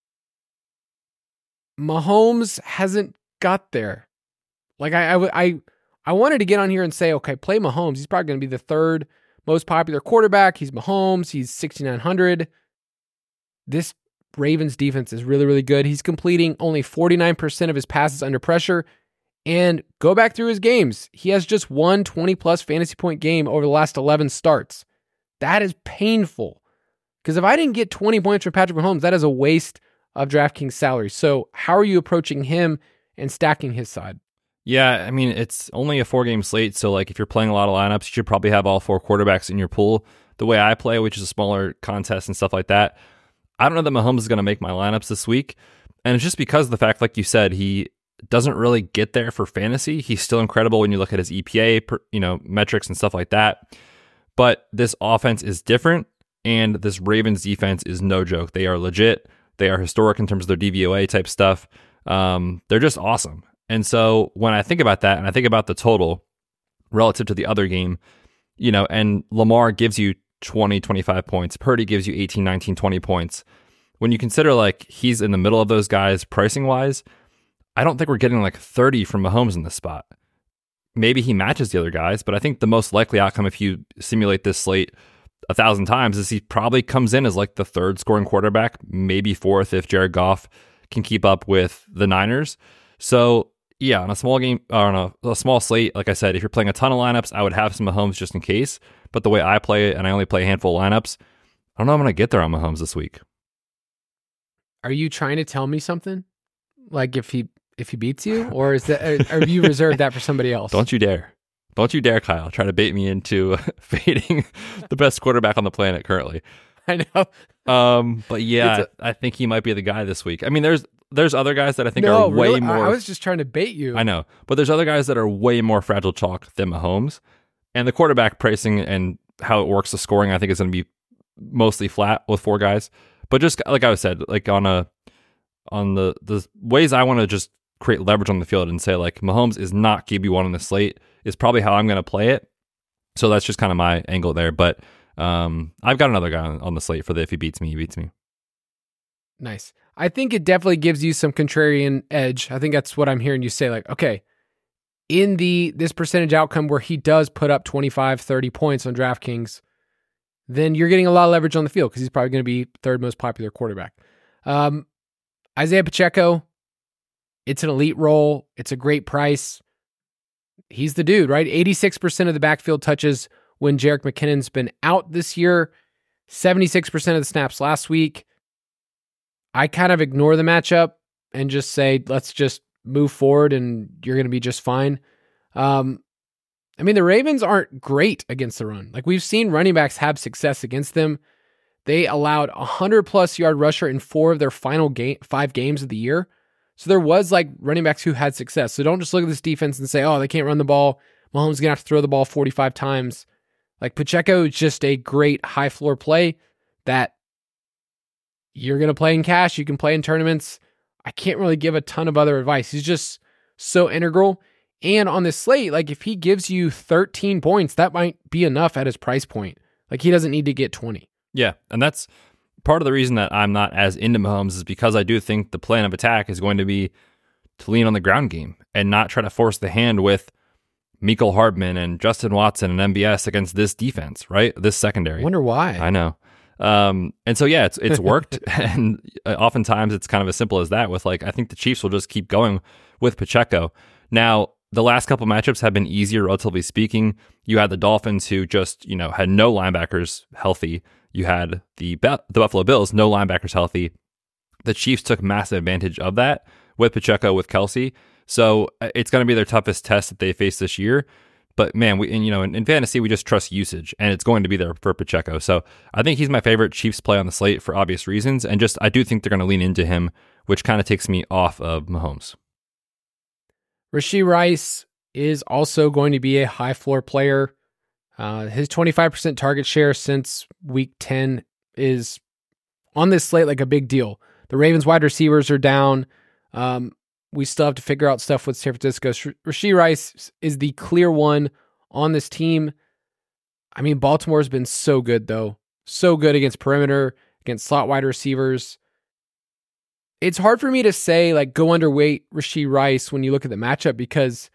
Mahomes hasn't got there. Like I, I, I, I wanted to get on here and say, okay, play Mahomes. He's probably going to be the third most popular quarterback. He's Mahomes. He's sixty-nine hundred. This Ravens defense is really, really good. He's completing only forty-nine percent of his passes under pressure. And go back through his games. He has just one twenty-plus fantasy point game over the last eleven starts. That is painful. Because if I didn't get twenty points from Patrick Mahomes, that is a waste of DraftKings salary. So how are you approaching him and stacking his side? Yeah, I mean, it's only a four-game slate, so like if you're playing a lot of lineups, you should probably have all four quarterbacks in your pool. The way I play, which is a smaller contest and stuff like that, I don't know that Mahomes is going to make my lineups this week. And it's just because of the fact, like you said, he doesn't really get there for fantasy. He's still incredible when you look at his E P A, you know, metrics and stuff like that. But this offense is different, and this Ravens defense is no joke. They are legit. They are historic in terms of their D V O A type stuff. Um, they're just awesome. And so when I think about that, and I think about the total relative to the other game, you know, and Lamar gives you twenty, twenty-five points. Purdy gives you eighteen, nineteen, twenty points. When you consider like he's in the middle of those guys pricing wise, I don't think we're getting like thirty from Mahomes in this spot. Maybe he matches the other guys, but I think the most likely outcome if you simulate this slate a thousand times is he probably comes in as like the third scoring quarterback, maybe fourth if Jared Goff can keep up with the Niners. So yeah, on a small game, or on a, a small slate, like I said, if you're playing a ton of lineups, I would have some Mahomes just in case. But the way I play it, and I only play a handful of lineups, I don't know I'm going to get there on Mahomes this week. Are you trying to tell me something? Like if he if he beats you, or is that or, or you reserved that for somebody else? Don't you dare! Don't you dare, Kyle! Try to bait me into fading the best quarterback on the planet currently. I know. Um, but yeah, a, I think he might be the guy this week. I mean, there's there's other guys that I think no, are way really? more. I, I was just trying to bait you. I know, but there's other guys that are way more fragile chalk than Mahomes, and the quarterback pricing and how it works, the scoring, I think is going to be mostly flat with four guys. But just like I said, like on a on the the ways I want to just create leverage on the field and say like Mahomes is not Q B one on the slate is probably how I'm going to play it. So that's just kind of my angle there. But um, I've got another guy on, on the slate for the if he beats me, he beats me. Nice. I think it definitely gives you some contrarian edge. I think that's what I'm hearing you say. Like, okay, in the this percentage outcome where he does put up twenty-five, thirty points on DraftKings, then you're getting a lot of leverage on the field because he's probably going to be third most popular quarterback. Um, Isaiah Pacheco, it's an elite role. It's a great price. He's the dude, right? eighty-six percent of the backfield touches when Jerick McKinnon's been out this year, seventy-six percent of the snaps last week. I kind of ignore the matchup and just say, let's just move forward and you're going to be just fine. Um, I mean, the Ravens aren't great against the run. Like, we've seen running backs have success against them. They allowed a hundred plus yard rusher in four of their final game, five games of the year. So there was like running backs who had success. So don't just look at this defense and say, oh, they can't run the ball. Mahomes is going to have to throw the ball forty-five times. Like, Pacheco is just a great high floor play that you're going to play in cash. You can play in tournaments. I can't really give a ton of other advice. He's just so integral. And on this slate, like, if he gives you thirteen points, that might be enough at his price point. Like, he doesn't need to get twenty. Yeah, and that's part of the reason that I'm not as into Mahomes is because I do think the plan of attack is going to be to lean on the ground game and not try to force the hand with Mecole Hardman and Justin Watson and M B S against this defense, right? This secondary. I wonder why. I know. Um, and so, yeah, it's it's worked. And oftentimes it's kind of as simple as that with, like, I think the Chiefs will just keep going with Pacheco. Now, the last couple matchups have been easier, relatively speaking. You had the Dolphins who just, you know, had no linebackers healthy. You had the Be- the Buffalo Bills, no linebackers healthy. The Chiefs took massive advantage of that with Pacheco, with Kelsey. So it's going to be their toughest test that they face this year. But man, we and, you know, in, in fantasy, we just trust usage, and it's going to be there for Pacheco. So I think he's my favorite Chiefs play on the slate for obvious reasons. And just, I do think they're going to lean into him, which kind of takes me off of Mahomes. Rashee Rice is also going to be a high floor player. Uh, his twenty-five percent target share since week ten is on this slate like a big deal. The Ravens wide receivers are down. Um, we still have to figure out stuff with San Francisco. Rashee Rice is the clear one on this team. I mean, Baltimore's been so good, though. So good against perimeter, against slot wide receivers. It's hard for me to say, like, go underweight Rashee Rice when you look at the matchup because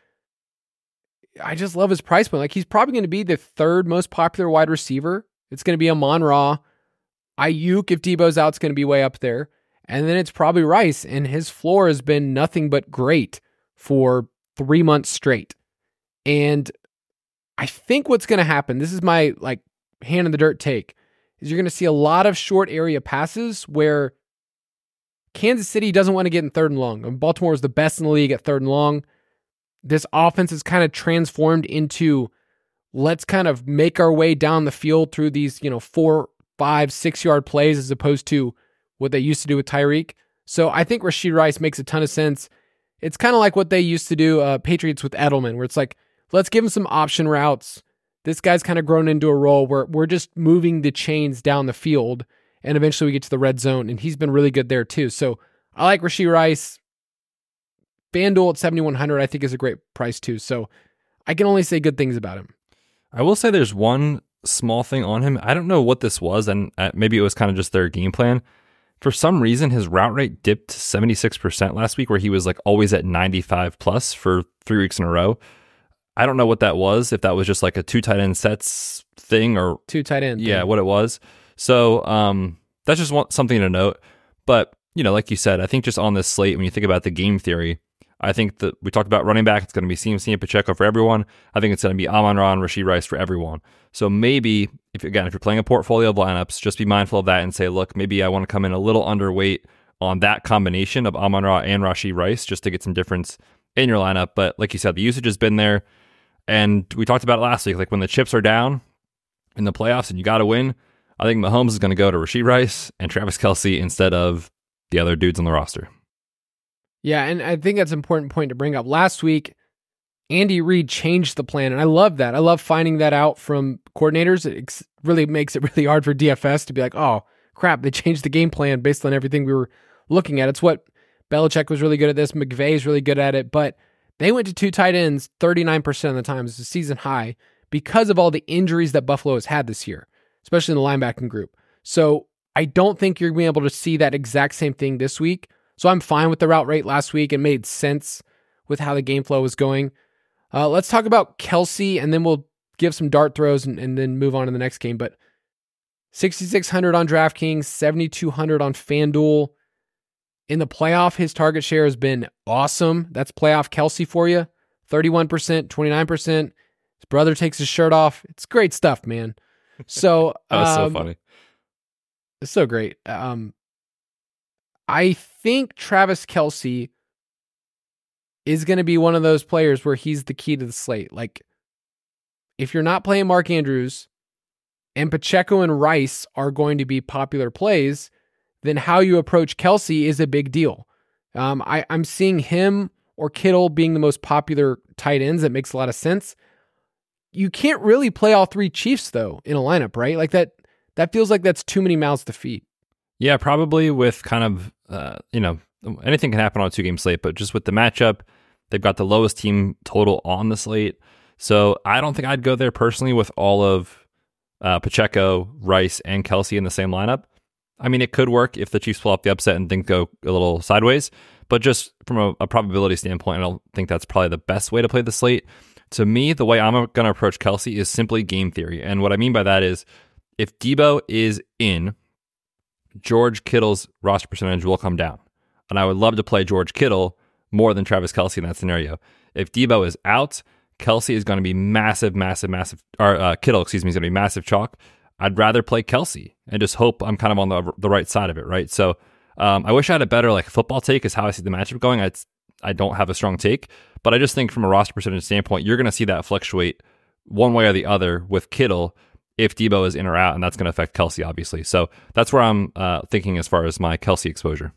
I just love his price point. Like, he's probably going to be the third most popular wide receiver. It's going to be Amon-Ra. Ayuk, if Debo's out, it's going to be way up there. And then it's probably Rice, and his floor has been nothing but great for three months straight. And I think what's going to happen, this is my like hand in the dirt take, is you're going to see a lot of short area passes where Kansas City doesn't want to get in third and long. I mean, Baltimore is the best in the league at third and long. This offense is kind of transformed into let's kind of make our way down the field through these, you know, four, five, six yard plays as opposed to what they used to do with Tyreek. So I think Rashee Rice makes a ton of sense. It's kind of like what they used to do, uh, Patriots with Edelman, where it's like, let's give him some option routes. This guy's kind of grown into a role where we're just moving the chains down the field, and eventually we get to the red zone, and he's been really good there too. So I like Rashee Rice. FanDuel at seventy-one hundred I think is a great price too. So I can only say good things about him. I will say there's one small thing on him. I don't know what this was, and maybe it was kind of just their game plan. For some reason, his route rate dipped to seventy-six percent last week, where he was like always at ninety-five plus for three weeks in a row. I don't know what that was, if that was just like a two tight end sets thing or two tight end. Yeah, thing. what it was. So um, that's just one, something to note. But, you know, like you said, I think just on this slate, when you think about the game theory, I think that we talked about running back. It's going to be C M C and Pacheco for everyone. I think it's going to be Amon-Ra and Rashee Rice for everyone. So maybe, if again, if you're playing a portfolio of lineups, just be mindful of that and say, look, maybe I want to come in a little underweight on that combination of Amon-Ra and Rashee Rice just to get some difference in your lineup. But like you said, the usage has been there. And we talked about it last week. Like when the chips are down in the playoffs and you got to win, I think Mahomes is going to go to Rashee Rice and Travis Kelce instead of the other dudes on the roster. Yeah, and I think that's an important point to bring up. Last week, Andy Reid changed the plan, and I love that. I love finding that out from coordinators. It really makes it really hard for D F S to be like, oh, crap, they changed the game plan based on everything we were looking at. It's what Belichick was really good at this. McVay is really good at it, but they went to two tight ends thirty-nine percent of the time. It's a season high because of all the injuries that Buffalo has had this year, especially in the linebacking group. So I don't think you're going to be able to see that exact same thing this week. So I'm fine with the route rate last week. It made sense with how the game flow was going. Uh, let's talk about Kelce, and then we'll give some dart throws and, and then move on to the next game. But sixty-six hundred on DraftKings, seventy-two hundred on FanDuel. In the playoff, his target share has been awesome. That's playoff Kelce for you. thirty-one percent, twenty-nine percent. His brother takes his shirt off. It's great stuff, man. So That was um, so funny. It's so great. Um, I think Travis Kelce is going to be one of those players where he's the key to the slate. Like, if you're not playing Mark Andrews and Pacheco and Rice are going to be popular plays, then how you approach Kelce is a big deal. Um, I, I'm seeing him or Kittle being the most popular tight ends. That makes a lot of sense. You can't really play all three Chiefs, though, in a lineup, right? Like that, that feels like that's too many mouths to feed. Yeah, probably with kind of, uh, you know, anything can happen on a two-game slate, but just with the matchup, they've got the lowest team total on the slate. So I don't think I'd go there personally with all of uh, Pacheco, Rice, and Kelce in the same lineup. I mean, it could work if the Chiefs pull off the upset and things go a little sideways, but just from a, a probability standpoint, I don't think that's probably the best way to play the slate. To me, the way I'm going to approach Kelce is simply game theory. And what I mean by that is if Debo is in, George Kittle's roster percentage will come down. And I would love to play George Kittle more than Travis Kelce in that scenario. If Debo is out, Kelce is going to be massive, massive, massive, or uh, Kittle, excuse me, is going to be massive chalk. I'd rather play Kelce and just hope I'm kind of on the the right side of it, right? So um, I wish I had a better like football take is how I see the matchup going. I'd, I don't have a strong take, but I just think from a roster percentage standpoint, you're going to see that fluctuate one way or the other with Kittle if Debo is in or out, and that's going to affect Kelce, obviously. So that's where I'm uh, thinking as far as my Kelce exposure.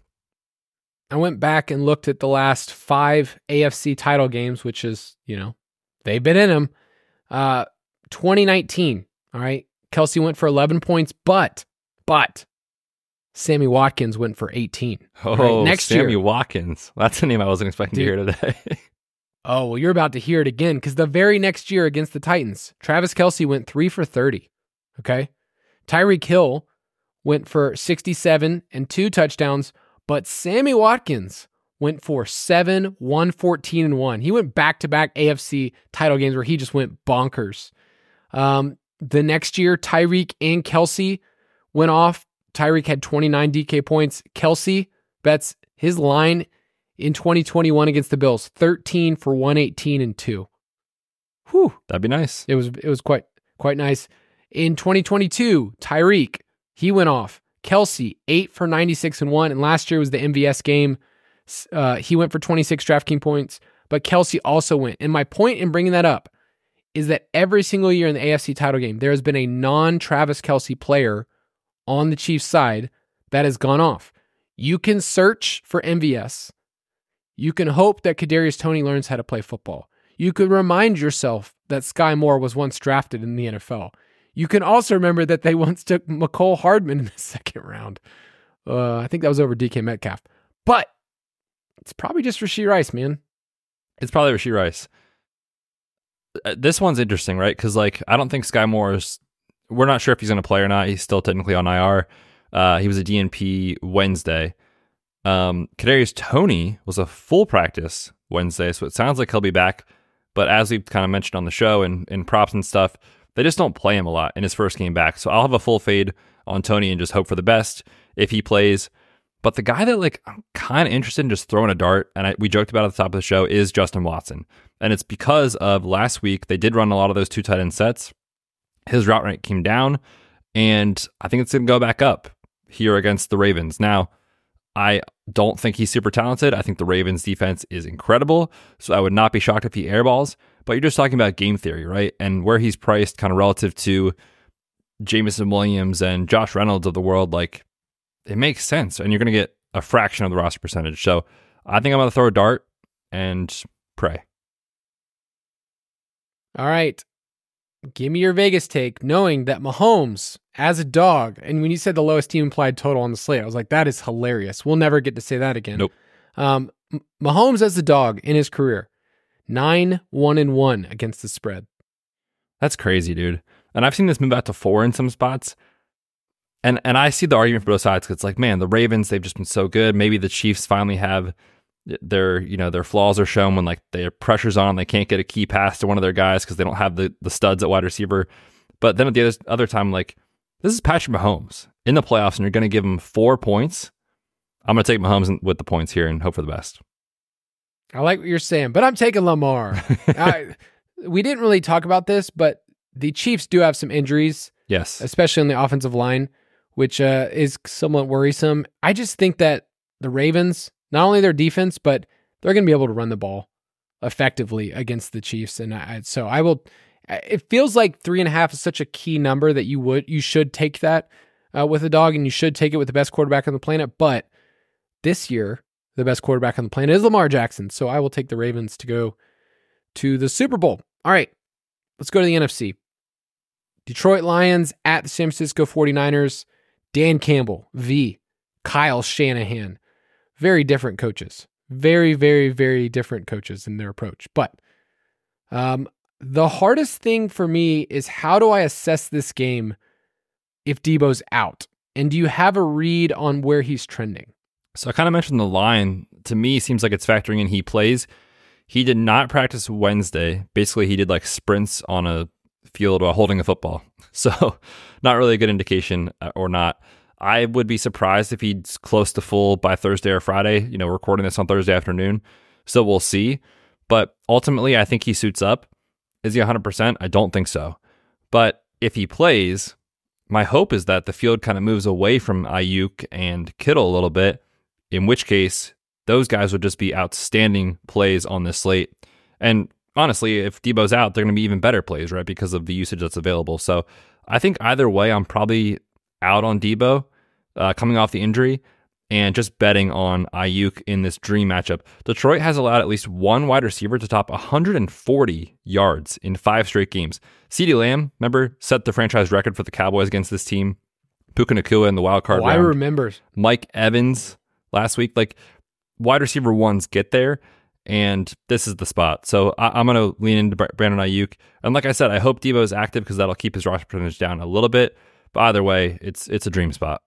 I went back and looked at the last five A F C title games, which is, you know, they've been in them. Uh, twenty nineteen, all right? Kelce went for eleven points, but, but, Sammy Watkins went for eighteen. Oh, right? Next Sammy year, Watkins. That's a name I wasn't expecting Dude. to hear today. Oh, well, you're about to hear it again because the very next year against the Titans, Travis Kelce went three for thirty. Okay. Tyreek Hill went for sixty-seven and two touchdowns, but Sammy Watkins went for seven, one, fourteen, and one. He went back to back A F C title games where he just went bonkers. Um, the next year, Tyreek and Kelce went off. Tyreek had twenty-nine D K points. Kelce bets his line in twenty twenty-one against the Bills, thirteen for one eighteen and two. Whew. That'd be nice. It was it was quite quite nice. In twenty twenty-two, Tyreek, he went off. Kelce, eight for ninety-six and one. And last year was the M V S game. Uh, he went for twenty-six DraftKings points, but Kelce also went. And my point in bringing that up is that every single year in the A F C title game, there has been a non-Travis Kelce player on the Chiefs side that has gone off. You can search for M V S. You can hope that Kadarius Toney learns how to play football. You could remind yourself that Sky Moore was once drafted in the N F L. You can also remember that they once took McCole Hardman in the second round. Uh, I think that was over D K Metcalf. But it's probably just Rashee Rice, man. It's probably Rashee Rice. Uh, This one's interesting, right? Because like I don't think Sky Moore is. We're not sure if he's going to play or not. He's still technically on I R. Uh, he was a D N P Wednesday. Um, Kadarius Toney was a full practice Wednesday, so it sounds like he'll be back. But as we've kind of mentioned on the show and in props and stuff, they just don't play him a lot in his first game back. So I'll have a full fade on Toney and just hope for the best if he plays. But the guy that like I'm kind of interested in just throwing a dart, and I, we joked about at the top of the show, is Justin Watson. And it's because of last week, they did run a lot of those two tight end sets. His route rate came down, and I think it's going to go back up here against the Ravens. Now, I don't think he's super talented. I think the Ravens defense is incredible, so I would not be shocked if he airballs. But you're just talking about game theory, right? And where he's priced kind of relative to Jameson Williams and Josh Reynolds of the world, like it makes sense. And you're going to get a fraction of the roster percentage. So I think I'm going to throw a dart and pray. All right. Give me your Vegas take, knowing that Mahomes as a dog, and when you said the lowest team implied total on the slate, I was like, that is hilarious. We'll never get to say that again. Nope. Um, Mahomes as a dog in his career, nine, one, and one against the spread. That's crazy, dude. And I've seen this move out to four in some spots. And and I see the argument for both sides. 'Cause it's like, man, the Ravens, they've just been so good. Maybe the Chiefs finally have their you know their flaws are shown when like their pressure's on, they can't get a key pass to one of their guys because they don't have the the studs at wide receiver. But then at the other, other time, like, this is Patrick Mahomes in the playoffs, and you're going to give him four points. I'm going to take Mahomes with the points here and hope for the best. I like what you're saying, but I'm taking Lamar. I, we didn't really talk about this, but the Chiefs do have some injuries. Yes. Especially on the offensive line, which uh, is somewhat worrisome. I just think that the Ravens, not only their defense, but they're going to be able to run the ball effectively against the Chiefs. And I, so I will... It feels like three and a half is such a key number that you would, you should take that uh, with a dog, and you should take it with the best quarterback on the planet. But this year, the best quarterback on the planet is Lamar Jackson. So I will take the Ravens to go to the Super Bowl. All right, let's go to the N F C. Detroit Lions at the San Francisco forty-niners. Dan Campbell, V. Kyle Shanahan. Very different coaches. Very, very, very different coaches in their approach. But um. The hardest thing for me is, how do I assess this game if Debo's out? And do you have a read on where he's trending? So I kind of mentioned the line. To me, seems like it's factoring in he plays. He did not practice Wednesday. Basically, he did like sprints on a field while holding a football. So not really a good indication or not. I would be surprised if he's close to full by Thursday or Friday. You know, we're recording this on Thursday afternoon. So we'll see. But ultimately, I think he suits up. Is he one hundred percent? I don't think so. But if he plays, my hope is that the field kind of moves away from Ayuk and Kittle a little bit, in which case those guys would just be outstanding plays on this slate. And honestly, if Debo's out, they're going to be even better plays, right? Because of the usage that's available. So I think either way, I'm probably out on Debo uh, coming off the injury, and just betting on Ayuk in this dream matchup. Detroit has allowed at least one wide receiver to top one hundred forty yards in five straight games. CeeDee Lamb, remember, set the franchise record for the Cowboys against this team. Puka Nacua in the wild card oh, round. I remember. Mike Evans last week. Like, wide receiver ones get there, and this is the spot. So I, I'm going to lean into Brandon Ayuk. And like I said, I hope Debo is active because that'll keep his roster percentage down a little bit. But either way, it's it's a dream spot.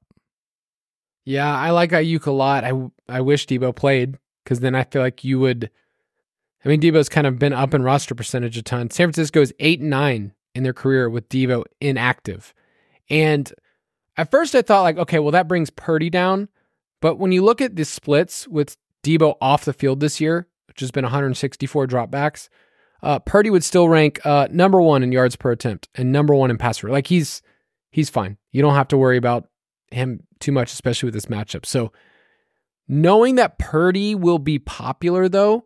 Yeah, I like Ayuk a lot. I, I wish Debo played, because then I feel like you would... I mean, Debo's kind of been up in roster percentage a ton. San Francisco is eight and nine in their career with Debo inactive. And at first I thought, like, okay, well, that brings Purdy down. But when you look at the splits with Debo off the field this year, which has been one hundred sixty-four dropbacks, uh, Purdy would still rank uh, number one in yards per attempt and number one in passer. Like, he's he's fine. You don't have to worry about him too much, especially with this matchup. So knowing that Purdy will be popular, though,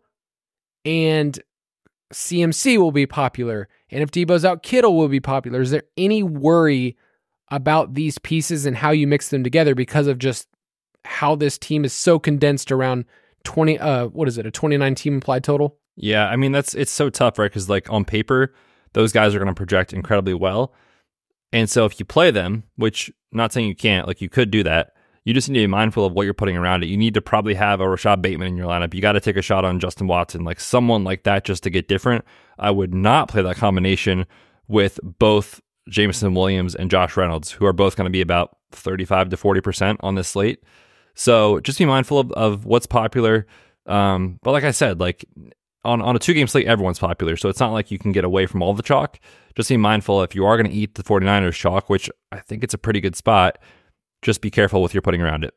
and C M C will be popular, and if Debo's out, Kittle will be popular, is there any worry about these pieces and how you mix them together because of just how this team is so condensed around twenty, uh, what is it, a twenty-nine team implied total? Yeah, I mean, that's it's so tough, right? Because like on paper, those guys are going to project incredibly well. And so if you play them, which I'm not saying you can't, like you could do that, you just need to be mindful of what you're putting around it. You need to probably have a Rashad Bateman in your lineup. You got to take a shot on Justin Watson, like someone like that just to get different. I would not play that combination with both Jameson Williams and Josh Reynolds, who are both going to be about thirty-five to forty percent on this slate. So just be mindful of, of what's popular. Um, but like I said, like on, on a two-game slate, everyone's popular. So it's not like you can get away from all the chalk. Just be mindful if you are going to eat the 49ers chalk, which I think it's a pretty good spot, just be careful with your putting around it.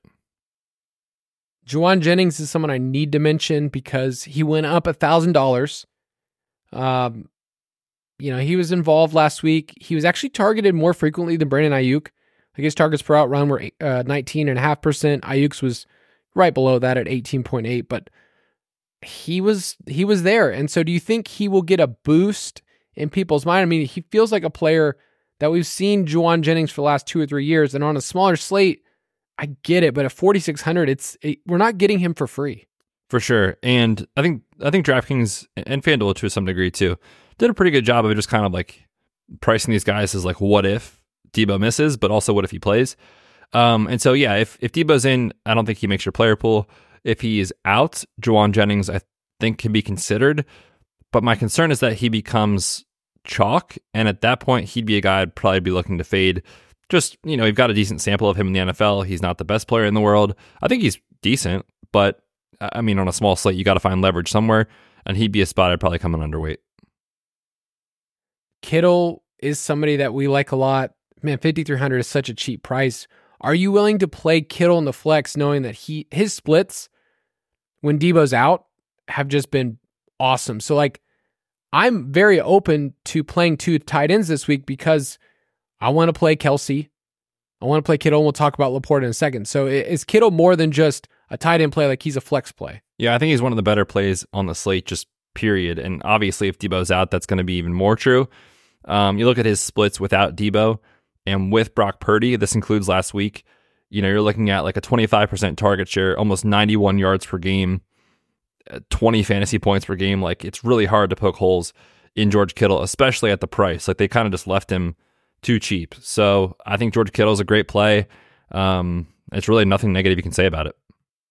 Juwan Jennings is someone I need to mention because he went up one thousand dollars. Um, you know, he was involved last week. He was actually targeted more frequently than Brandon Ayuk. Like his targets per out run were uh, nineteen point five percent. Ayuk's was right below that at eighteen point eight, but he was he was there. And so do you think he will get a boost in people's mind? I mean, he feels like a player that we've seen Juwan Jennings for the last two or three years, and on a smaller slate, I get it, but at forty-six hundred, it's it, we're not getting him for free. For sure. And I think I think DraftKings and FanDuel to some degree too did a pretty good job of just kind of like pricing these guys as like, what if Debo misses, but also what if he plays? Um, and so, yeah, if, if Debo's in, I don't think he makes your player pool. If he is out, Juwan Jennings, I think, can be considered. But my concern is that he becomes chalk. And at that point, he'd be a guy I'd probably be looking to fade. Just, you know, you've got a decent sample of him in the N F L. He's not the best player in the world. I think he's decent, but I mean, on a small slate, you got to find leverage somewhere, and he'd be a spot I'd probably come in underweight. Kittle is somebody that we like a lot. Man, fifty-three hundred is such a cheap price. Are you willing to play Kittle in the flex knowing that he his splits when Debo's out have just been awesome? So like, I'm very open to playing two tight ends this week because I want to play Kelsey. I want to play Kittle, and we'll talk about Laporta in a second. So is Kittle more than just a tight end play? Like, he's a flex play? Yeah, I think he's one of the better plays on the slate, just period. And obviously, if Debo's out, that's going to be even more true. Um, you look at his splits without Debo and with Brock Purdy, this includes last week, you know, you're looking at like a twenty-five percent target share, almost ninety-one yards per game, twenty fantasy points per game. Like, it's really hard to poke holes in George Kittle, especially at the price. Like, they kind of just left him too cheap. So I think George Kittle is a great play. Um, it's really nothing negative you can say about it.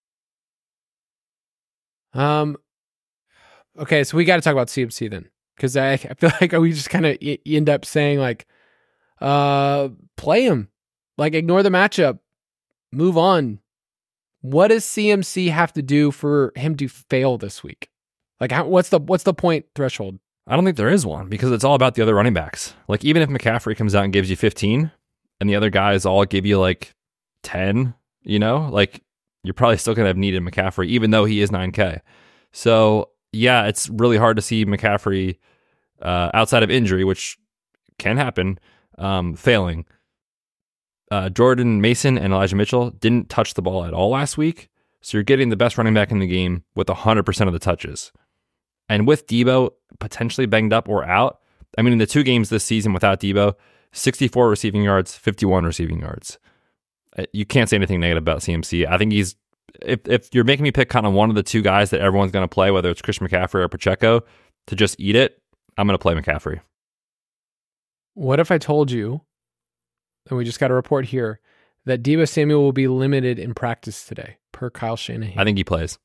Um. Okay, so we got to talk about C M C then, because I, I feel like we just kind of end up saying like, uh, play him, like ignore the matchup, move on. What does C M C have to do for him to fail this week? Like, how, what's the what's the point threshold? I don't think there is one, because it's all about the other running backs. Like, even if McCaffrey comes out and gives you fifteen and the other guys all give you like ten, you know, like, you're probably still going to have needed McCaffrey, even though he is nine K. So yeah, it's really hard to see McCaffrey uh, outside of injury, which can happen, um, failing. Uh, Jordan Mason and Elijah Mitchell didn't touch the ball at all last week. So you're getting the best running back in the game with one hundred percent of the touches. And with Debo potentially banged up or out, I mean, in the two games this season without Debo, sixty-four receiving yards, fifty-one receiving yards. You can't say anything negative about C M C. I think he's, if if you're making me pick kind of one of the two guys that everyone's going to play, whether it's Christian McCaffrey or Pacheco, to just eat it, I'm going to play McCaffrey. What if I told you, and we just got a report here, that Debo Samuel will be limited in practice today, per Kyle Shanahan? I think he plays.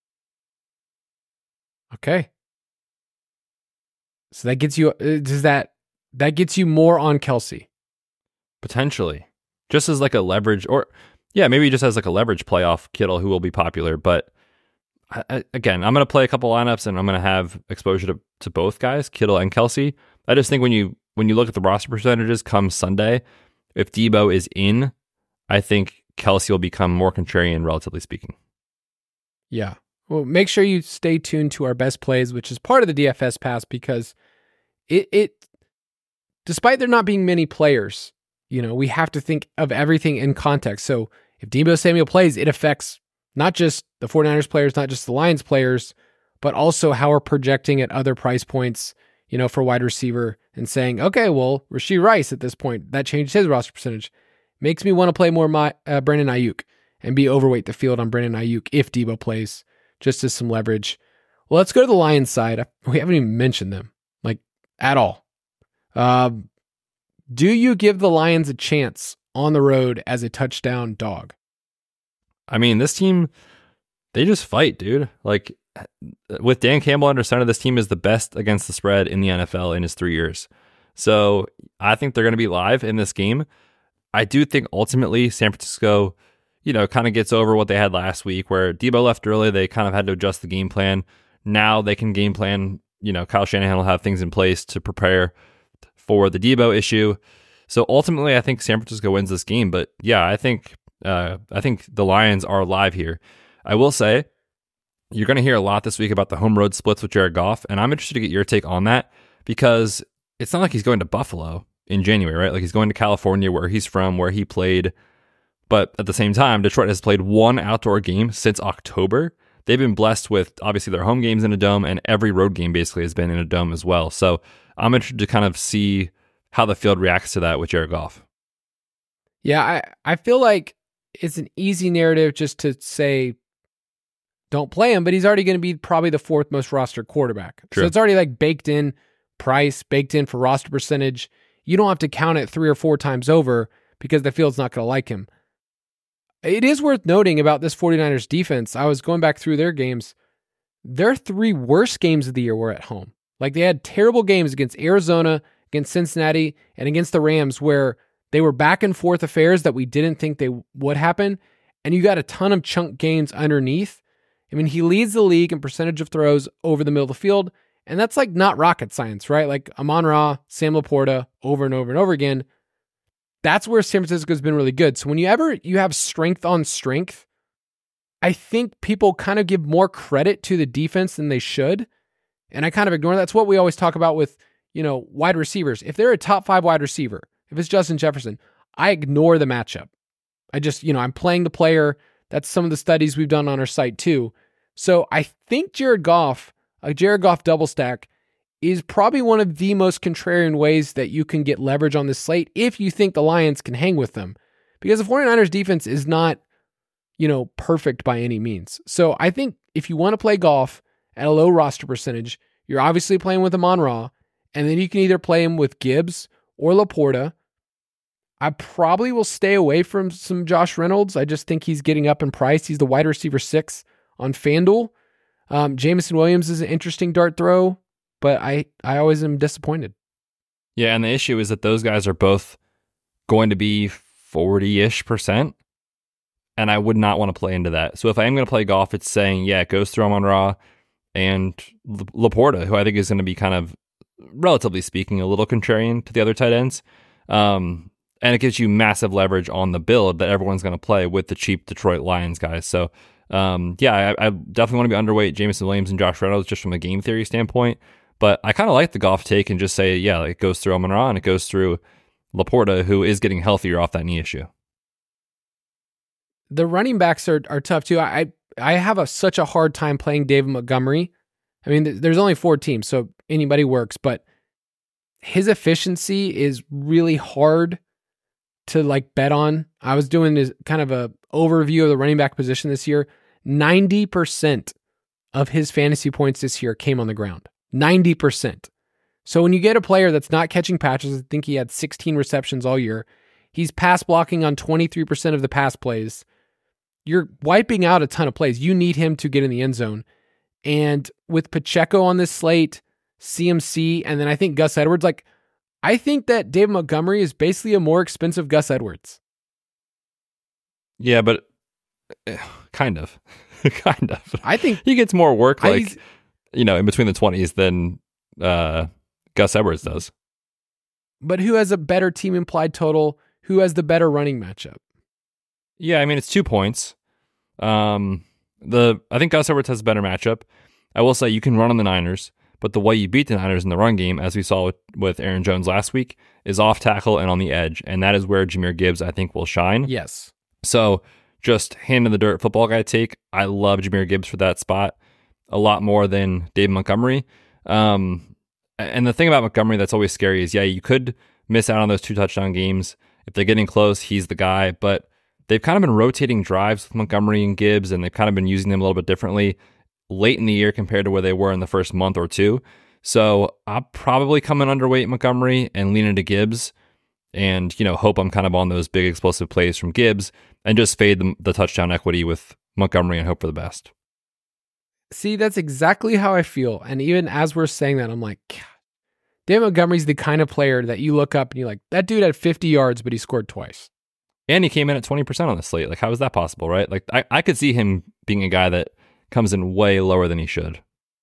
Okay. So that gets you, does that, that gets you more on Kelsey? Potentially. Just as like a leverage, or yeah, maybe just as like a leverage playoff Kittle, who will be popular. But I, I, again, I'm going to play a couple lineups and I'm going to have exposure to, to both guys, Kittle and Kelsey. I just think when you, when you look at the roster percentages come Sunday, if Debo is in, I think Kelsey will become more contrarian, relatively speaking. Yeah. Well, make sure you stay tuned to our best plays, which is part of the D F S pass, because it, it, despite there not being many players, you know, we have to think of everything in context. So if Debo Samuel plays, it affects not just the 49ers players, not just the Lions players, but also how we're projecting at other price points, you know, for wide receiver, and saying, okay, well, Rashee Rice at this point, that changed his roster percentage. Makes me want to play more my, uh, Brandon Ayuk and be overweight the field on Brandon Ayuk if Debo plays, just as some leverage. Well, let's go to the Lions side. We haven't even mentioned them, like, at all. Um, do you give the Lions a chance on the road as a touchdown dog? I mean, this team, they just fight, dude. Like, with Dan Campbell under center, this team is the best against the spread in the N F L in his three years. So I think they're going to be live in this game. I do think ultimately San Francisco, you know, kind of gets over what they had last week, where Debo left early. They kind of had to adjust the game plan. Now they can game plan. You know, Kyle Shanahan will have things in place to prepare for the Debo issue. So ultimately, I think San Francisco wins this game. But yeah, I think uh, I think the Lions are live here. I will say, you're going to hear a lot this week about the home road splits with Jared Goff, and I'm interested to get your take on that, because it's not like he's going to Buffalo in January, right? Like, he's going to California, where he's from, where he played. But at the same time, Detroit has played one outdoor game since October. They've been blessed with, obviously, their home games in a dome, and every road game basically has been in a dome as well. So I'm interested to kind of see how the field reacts to that with Jared Goff. Yeah, I, I feel like it's an easy narrative just to say, don't play him, but he's already going to be probably the fourth most rostered quarterback. True. So it's already like baked in price, baked in for roster percentage. You don't have to count it three or four times over because the field's not going to like him. It is worth noting about this 49ers defense. I was going back through their games. Their three worst games of the year were at home. Like, they had terrible games against Arizona, against Cincinnati, and against the Rams, where they were back and forth affairs that we didn't think they would happen. And you got a ton of chunk gains underneath. I mean, he leads the league in percentage of throws over the middle of the field, and that's like not rocket science, right? Like Amon-Ra, Sam Laporta, over and over and over again. That's where San Francisco's been really good. So when you ever you have strength on strength, I think people kind of give more credit to the defense than they should. And I kind of ignore that. That's what we always talk about with, you know, wide receivers. If they're a top five wide receiver, if it's Justin Jefferson, I ignore the matchup. I just, you know, I'm playing the player. That's some of the studies we've done on our site too. So I think Jared Goff, a Jared Goff double stack, is probably one of the most contrarian ways that you can get leverage on this slate if you think the Lions can hang with them. Because the 49ers defense is not, you know, perfect by any means. So I think if you want to play Goff at a low roster percentage, you're obviously playing with Amon-Ra, and then you can either play him with Gibbs or Laporta. I probably will stay away from some Josh Reynolds. I just think he's getting up in price. He's the wide receiver six on FanDuel. Um, Jameson Williams is an interesting dart throw, but I, I always am disappointed. Yeah, and the issue is that those guys are both going to be forty-ish percent, and I would not want to play into that. So if I am going to play Goff, it's saying, yeah, it goes through Amon-Ra and Laporta, who I think is going to be kind of, relatively speaking, a little contrarian to the other tight ends. Um, and it gives you massive leverage on the build that everyone's going to play with the cheap Detroit Lions guys. So um, yeah, I, I definitely want to be underweight Jameson Williams and Josh Reynolds just from a game theory standpoint. But I kind of like the Goff take and just say, yeah, it goes through Amon-Ra and it goes through Laporta, who is getting healthier off that knee issue. The running backs are, are tough too. I I have a, such a hard time playing David Montgomery. I mean, th- there's only four teams, so anybody works, but his efficiency is really hard to like bet on. I was doing this kind of a overview of the running back position this year. ninety percent of his fantasy points this year came on the ground. ninety percent. So when you get a player that's not catching patches, I think he had sixteen receptions all year. He's pass blocking on twenty-three percent of the pass plays. You're wiping out a ton of plays. You need him to get in the end zone. And with Pacheco on this slate, C M C, and then I think Gus Edwards, like, I think that David Montgomery is basically a more expensive Gus Edwards. Yeah, but uh, kind of. kind of. I think he gets more work, I, like, you know, in between the twenties than uh, Gus Edwards does. But who has a better team implied total? Who has the better running matchup? Yeah, I mean, it's two points. Um, the I think Gus Edwards has a better matchup. I will say you can run on the Niners, but the way you beat the Niners in the run game, as we saw with, with Aaron Jones last week, is off tackle and on the edge, and that is where Jahmyr Gibbs, I think, will shine. Yes. So just hand in the dirt football guy take. I love Jahmyr Gibbs for that spot a lot more than Dave Montgomery. Um, and the thing about Montgomery that's always scary is, yeah, you could miss out on those two touchdown games. If they're getting close, he's the guy, but they've kind of been rotating drives with Montgomery and Gibbs, and they've kind of been using them a little bit differently late in the year compared to where they were in the first month or two. So I'll probably come in underweight Montgomery and lean into Gibbs and, you know, hope I'm kind of on those big explosive plays from Gibbs and just fade the, the touchdown equity with Montgomery and hope for the best. See, that's exactly how I feel. And even as we're saying that, I'm like, God, David Montgomery's the kind of player that you look up and you're like, that dude had fifty yards, but he scored twice. And he came in at twenty percent on the slate. Like, how is that possible, right? Like, I, I could see him being a guy that comes in way lower than he should.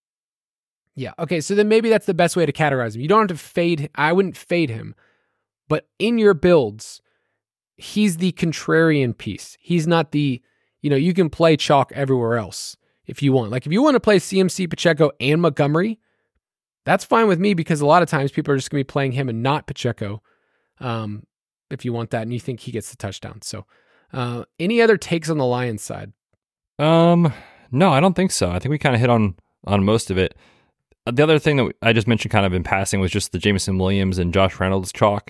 Yeah. Okay. So then maybe that's the best way to categorize him. You don't have to fade. I wouldn't fade him, but in your builds, he's the contrarian piece. He's not the, you know, you can play chalk everywhere else if you want. Like if you want to play C M C, Pacheco, and Montgomery, that's fine with me because a lot of times people are just going to be playing him and not Pacheco. Um, if you want that and you think he gets the touchdown. So uh, any other takes on the Lions side? Um, no, I don't think so. I think we kind of hit on, on most of it. The other thing that I just mentioned kind of in passing was just the Jameson Williams and Josh Reynolds chalk.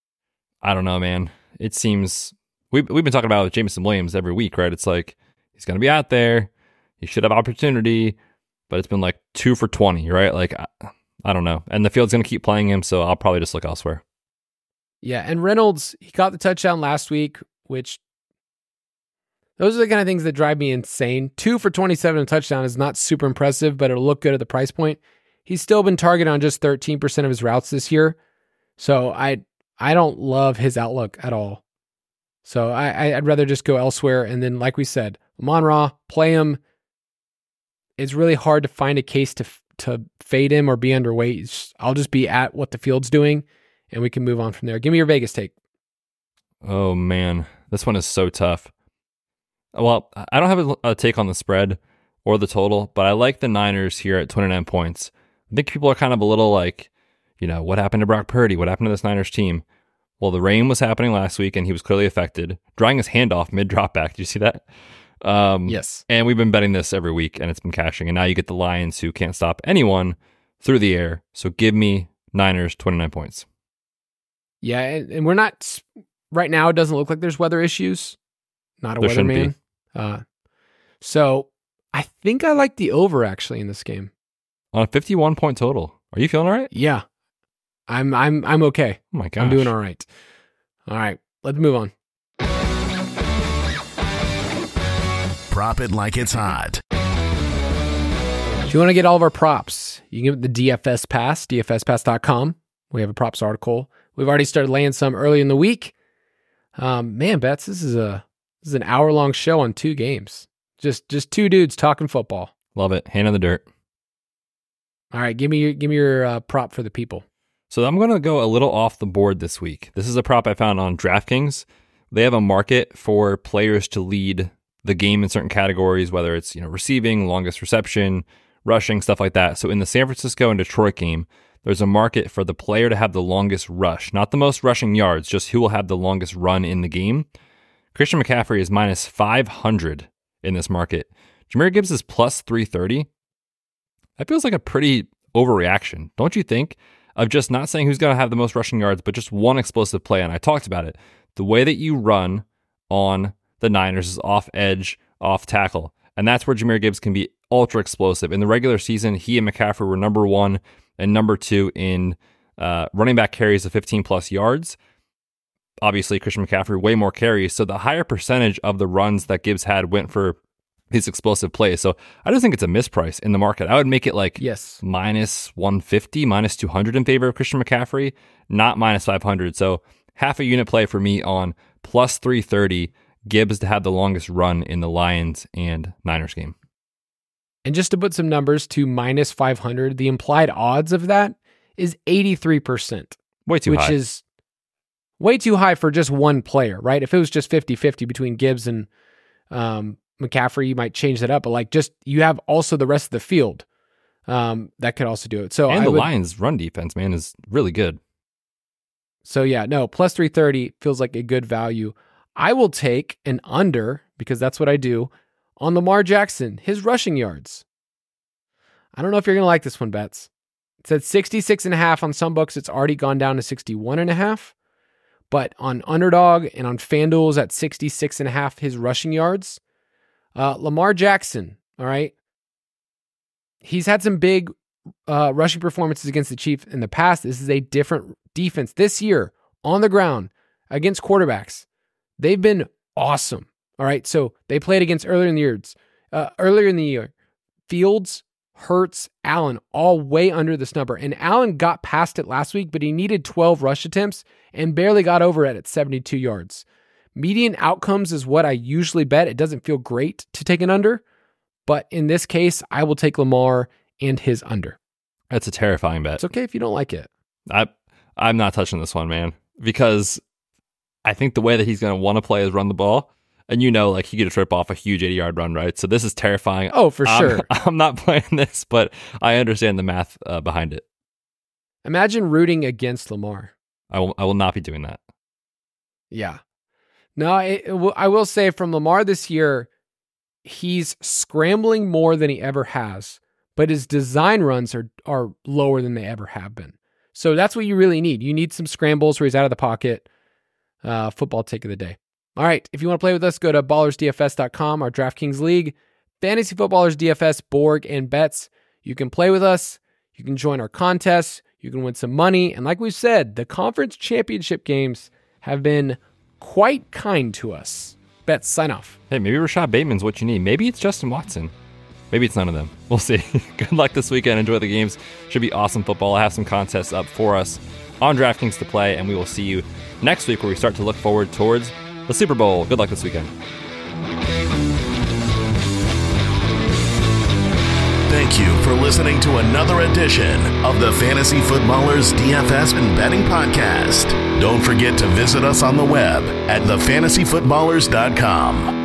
I don't know, man. It seems we've, we've been talking about Jameson Williams every week, right? It's like he's going to be out there. He should have opportunity, but it's been like two for twenty, right? Like, I, I don't know. And the field's going to keep playing him, so I'll probably just look elsewhere. Yeah, and Reynolds, he caught the touchdown last week, which those are the kind of things that drive me insane. Two for twenty-seven and a touchdown is not super impressive, but it'll look good at the price point. He's still been targeted on just thirteen percent of his routes this year. So I I don't love his outlook at all. So I, I'd rather just go elsewhere. And then, like we said, Amon-Ra, play him. it's really hard to find a case to to fade him or be underweight. It's, I'll just be at what the field's doing, and we can move on from there. Give me your Vegas take. Oh, man. This one is so tough. Well, I don't have a, a take on the spread or the total, but I like the Niners here at twenty-nine points. I think people are kind of a little like, you know, what happened to Brock Purdy? What happened to this Niners team? Well, the rain was happening last week, and he was clearly affected, drying his hand off mid-drop back. Did you see that? Um, yes. And we've been betting this every week, and it's been cashing. And now you get the Lions, who can't stop anyone through the air. So give me Niners, twenty-nine points. Yeah, and, and we're not, right now it doesn't look like there's weather issues. Not a There shouldn't weatherman. Uh, so I think I like the over, actually, in this game. On a fifty-one point total. Are you feeling all right? Yeah. I'm I'm I'm okay. Oh my gosh. I'm doing all right. All right, let's move on. Prop it like it's hot. If you want to get all of our props, you can get the D F S Pass, D F S pass dot com. We have a props article. We've already started laying some early in the week. Um, man, Betts, this is a this is an hour long show on two games. Just just two dudes talking football. Love it. Hand in the dirt. All right, give me your give me your uh, prop for the people. So I'm going to go a little off the board this week. This is a prop I found on DraftKings. They have a market for players to lead the game in certain categories, whether it's, you know, receiving, longest reception, rushing, stuff like that. So in the San Francisco and Detroit game, there's a market for the player to have the longest rush, not the most rushing yards, just who will have the longest run in the game. Christian McCaffrey is minus five hundred in this market. Jahmyr Gibbs is plus three thirty. That feels like a pretty overreaction, don't you think? Of just not saying who's going to have the most rushing yards, but just one explosive play. And I talked about it. The way that you run on the Niners is off edge, off tackle. And that's where Jahmyr Gibbs can be ultra explosive. In the regular season, he and McCaffrey were number one and number two in uh, running back carries of fifteen plus yards. Obviously, Christian McCaffrey, way more carries. So the higher percentage of the runs that Gibbs had went for these explosive plays. So I just think it's a misprice in the market. I would make it like yes. minus one fifty, minus two hundred in favor of Christian McCaffrey, not minus five hundred. So half a unit play for me on plus three thirty, Gibbs to have the longest run in the Lions and Niners game. And just to put some numbers to minus five hundred, the implied odds of that is eighty-three percent. Way too which high. Which is way too high for just one player, right? If it was just fifty-fifty between Gibbs and um, McCaffrey, you might change that up. But like just, you have also the rest of the field um, that could also do it. So and I the would, Lions run defense, man, is really good. So yeah, no, plus three thirty feels like a good value. I will take an under, because that's what I do, on Lamar Jackson, his rushing yards. I don't know if you're going to like this one, Betts. It said sixty-six and a half on some books. It's already gone down to sixty-one and a half. But on Underdog and on FanDuel's at sixty-six and a half, his rushing yards. Uh, Lamar Jackson, all right. He's had some big uh, rushing performances against the Chiefs in the past. This is a different defense this year on the ground against quarterbacks. They've been awesome. All right. So they played against earlier in the years, uh, earlier in the year, Fields, Hurts, Allen, all way under this number. And Allen got past it last week, but he needed twelve rush attempts and barely got over it at seventy-two yards. Median outcomes is what I usually bet. It doesn't feel great to take an under, but in this case, I will take Lamar and his under. That's a terrifying bet. It's okay if you don't like it. I, I'm not touching this one, man, because I think the way that he's going to want to play is run the ball. And you know, like he could trip off a huge eighty-yard run, right? So this is terrifying. Oh, for I'm, sure. I'm not playing this, but I understand the math uh, behind it. Imagine rooting against Lamar. I will. I will not be doing that. Yeah. No, it, it will, I will say from Lamar this year, he's scrambling more than he ever has, but his design runs are are lower than they ever have been. So that's what you really need. You need some scrambles where he's out of the pocket. Uh, football take of the day. All right, if you want to play with us, go to ballers D F S dot com, our DraftKings League, Fantasy Footballers D F S, Borg, and Bets. You can play with us. You can join our contests. You can win some money. And like we said, the conference championship games have been quite kind to us. Betts, sign off. Hey, maybe Rashad Bateman's what you need. Maybe it's Justin Watson. Maybe it's none of them. We'll see. Good luck this weekend. Enjoy the games. Should be awesome football. I have some contests up for us on DraftKings to play, and we will see you next week where we start to look forward towards the Super Bowl. Good luck this weekend. Thank you for listening to another edition of the Fantasy Footballers D F S and Betting Podcast. Don't forget to visit us on the web at the fantasy footballers dot com.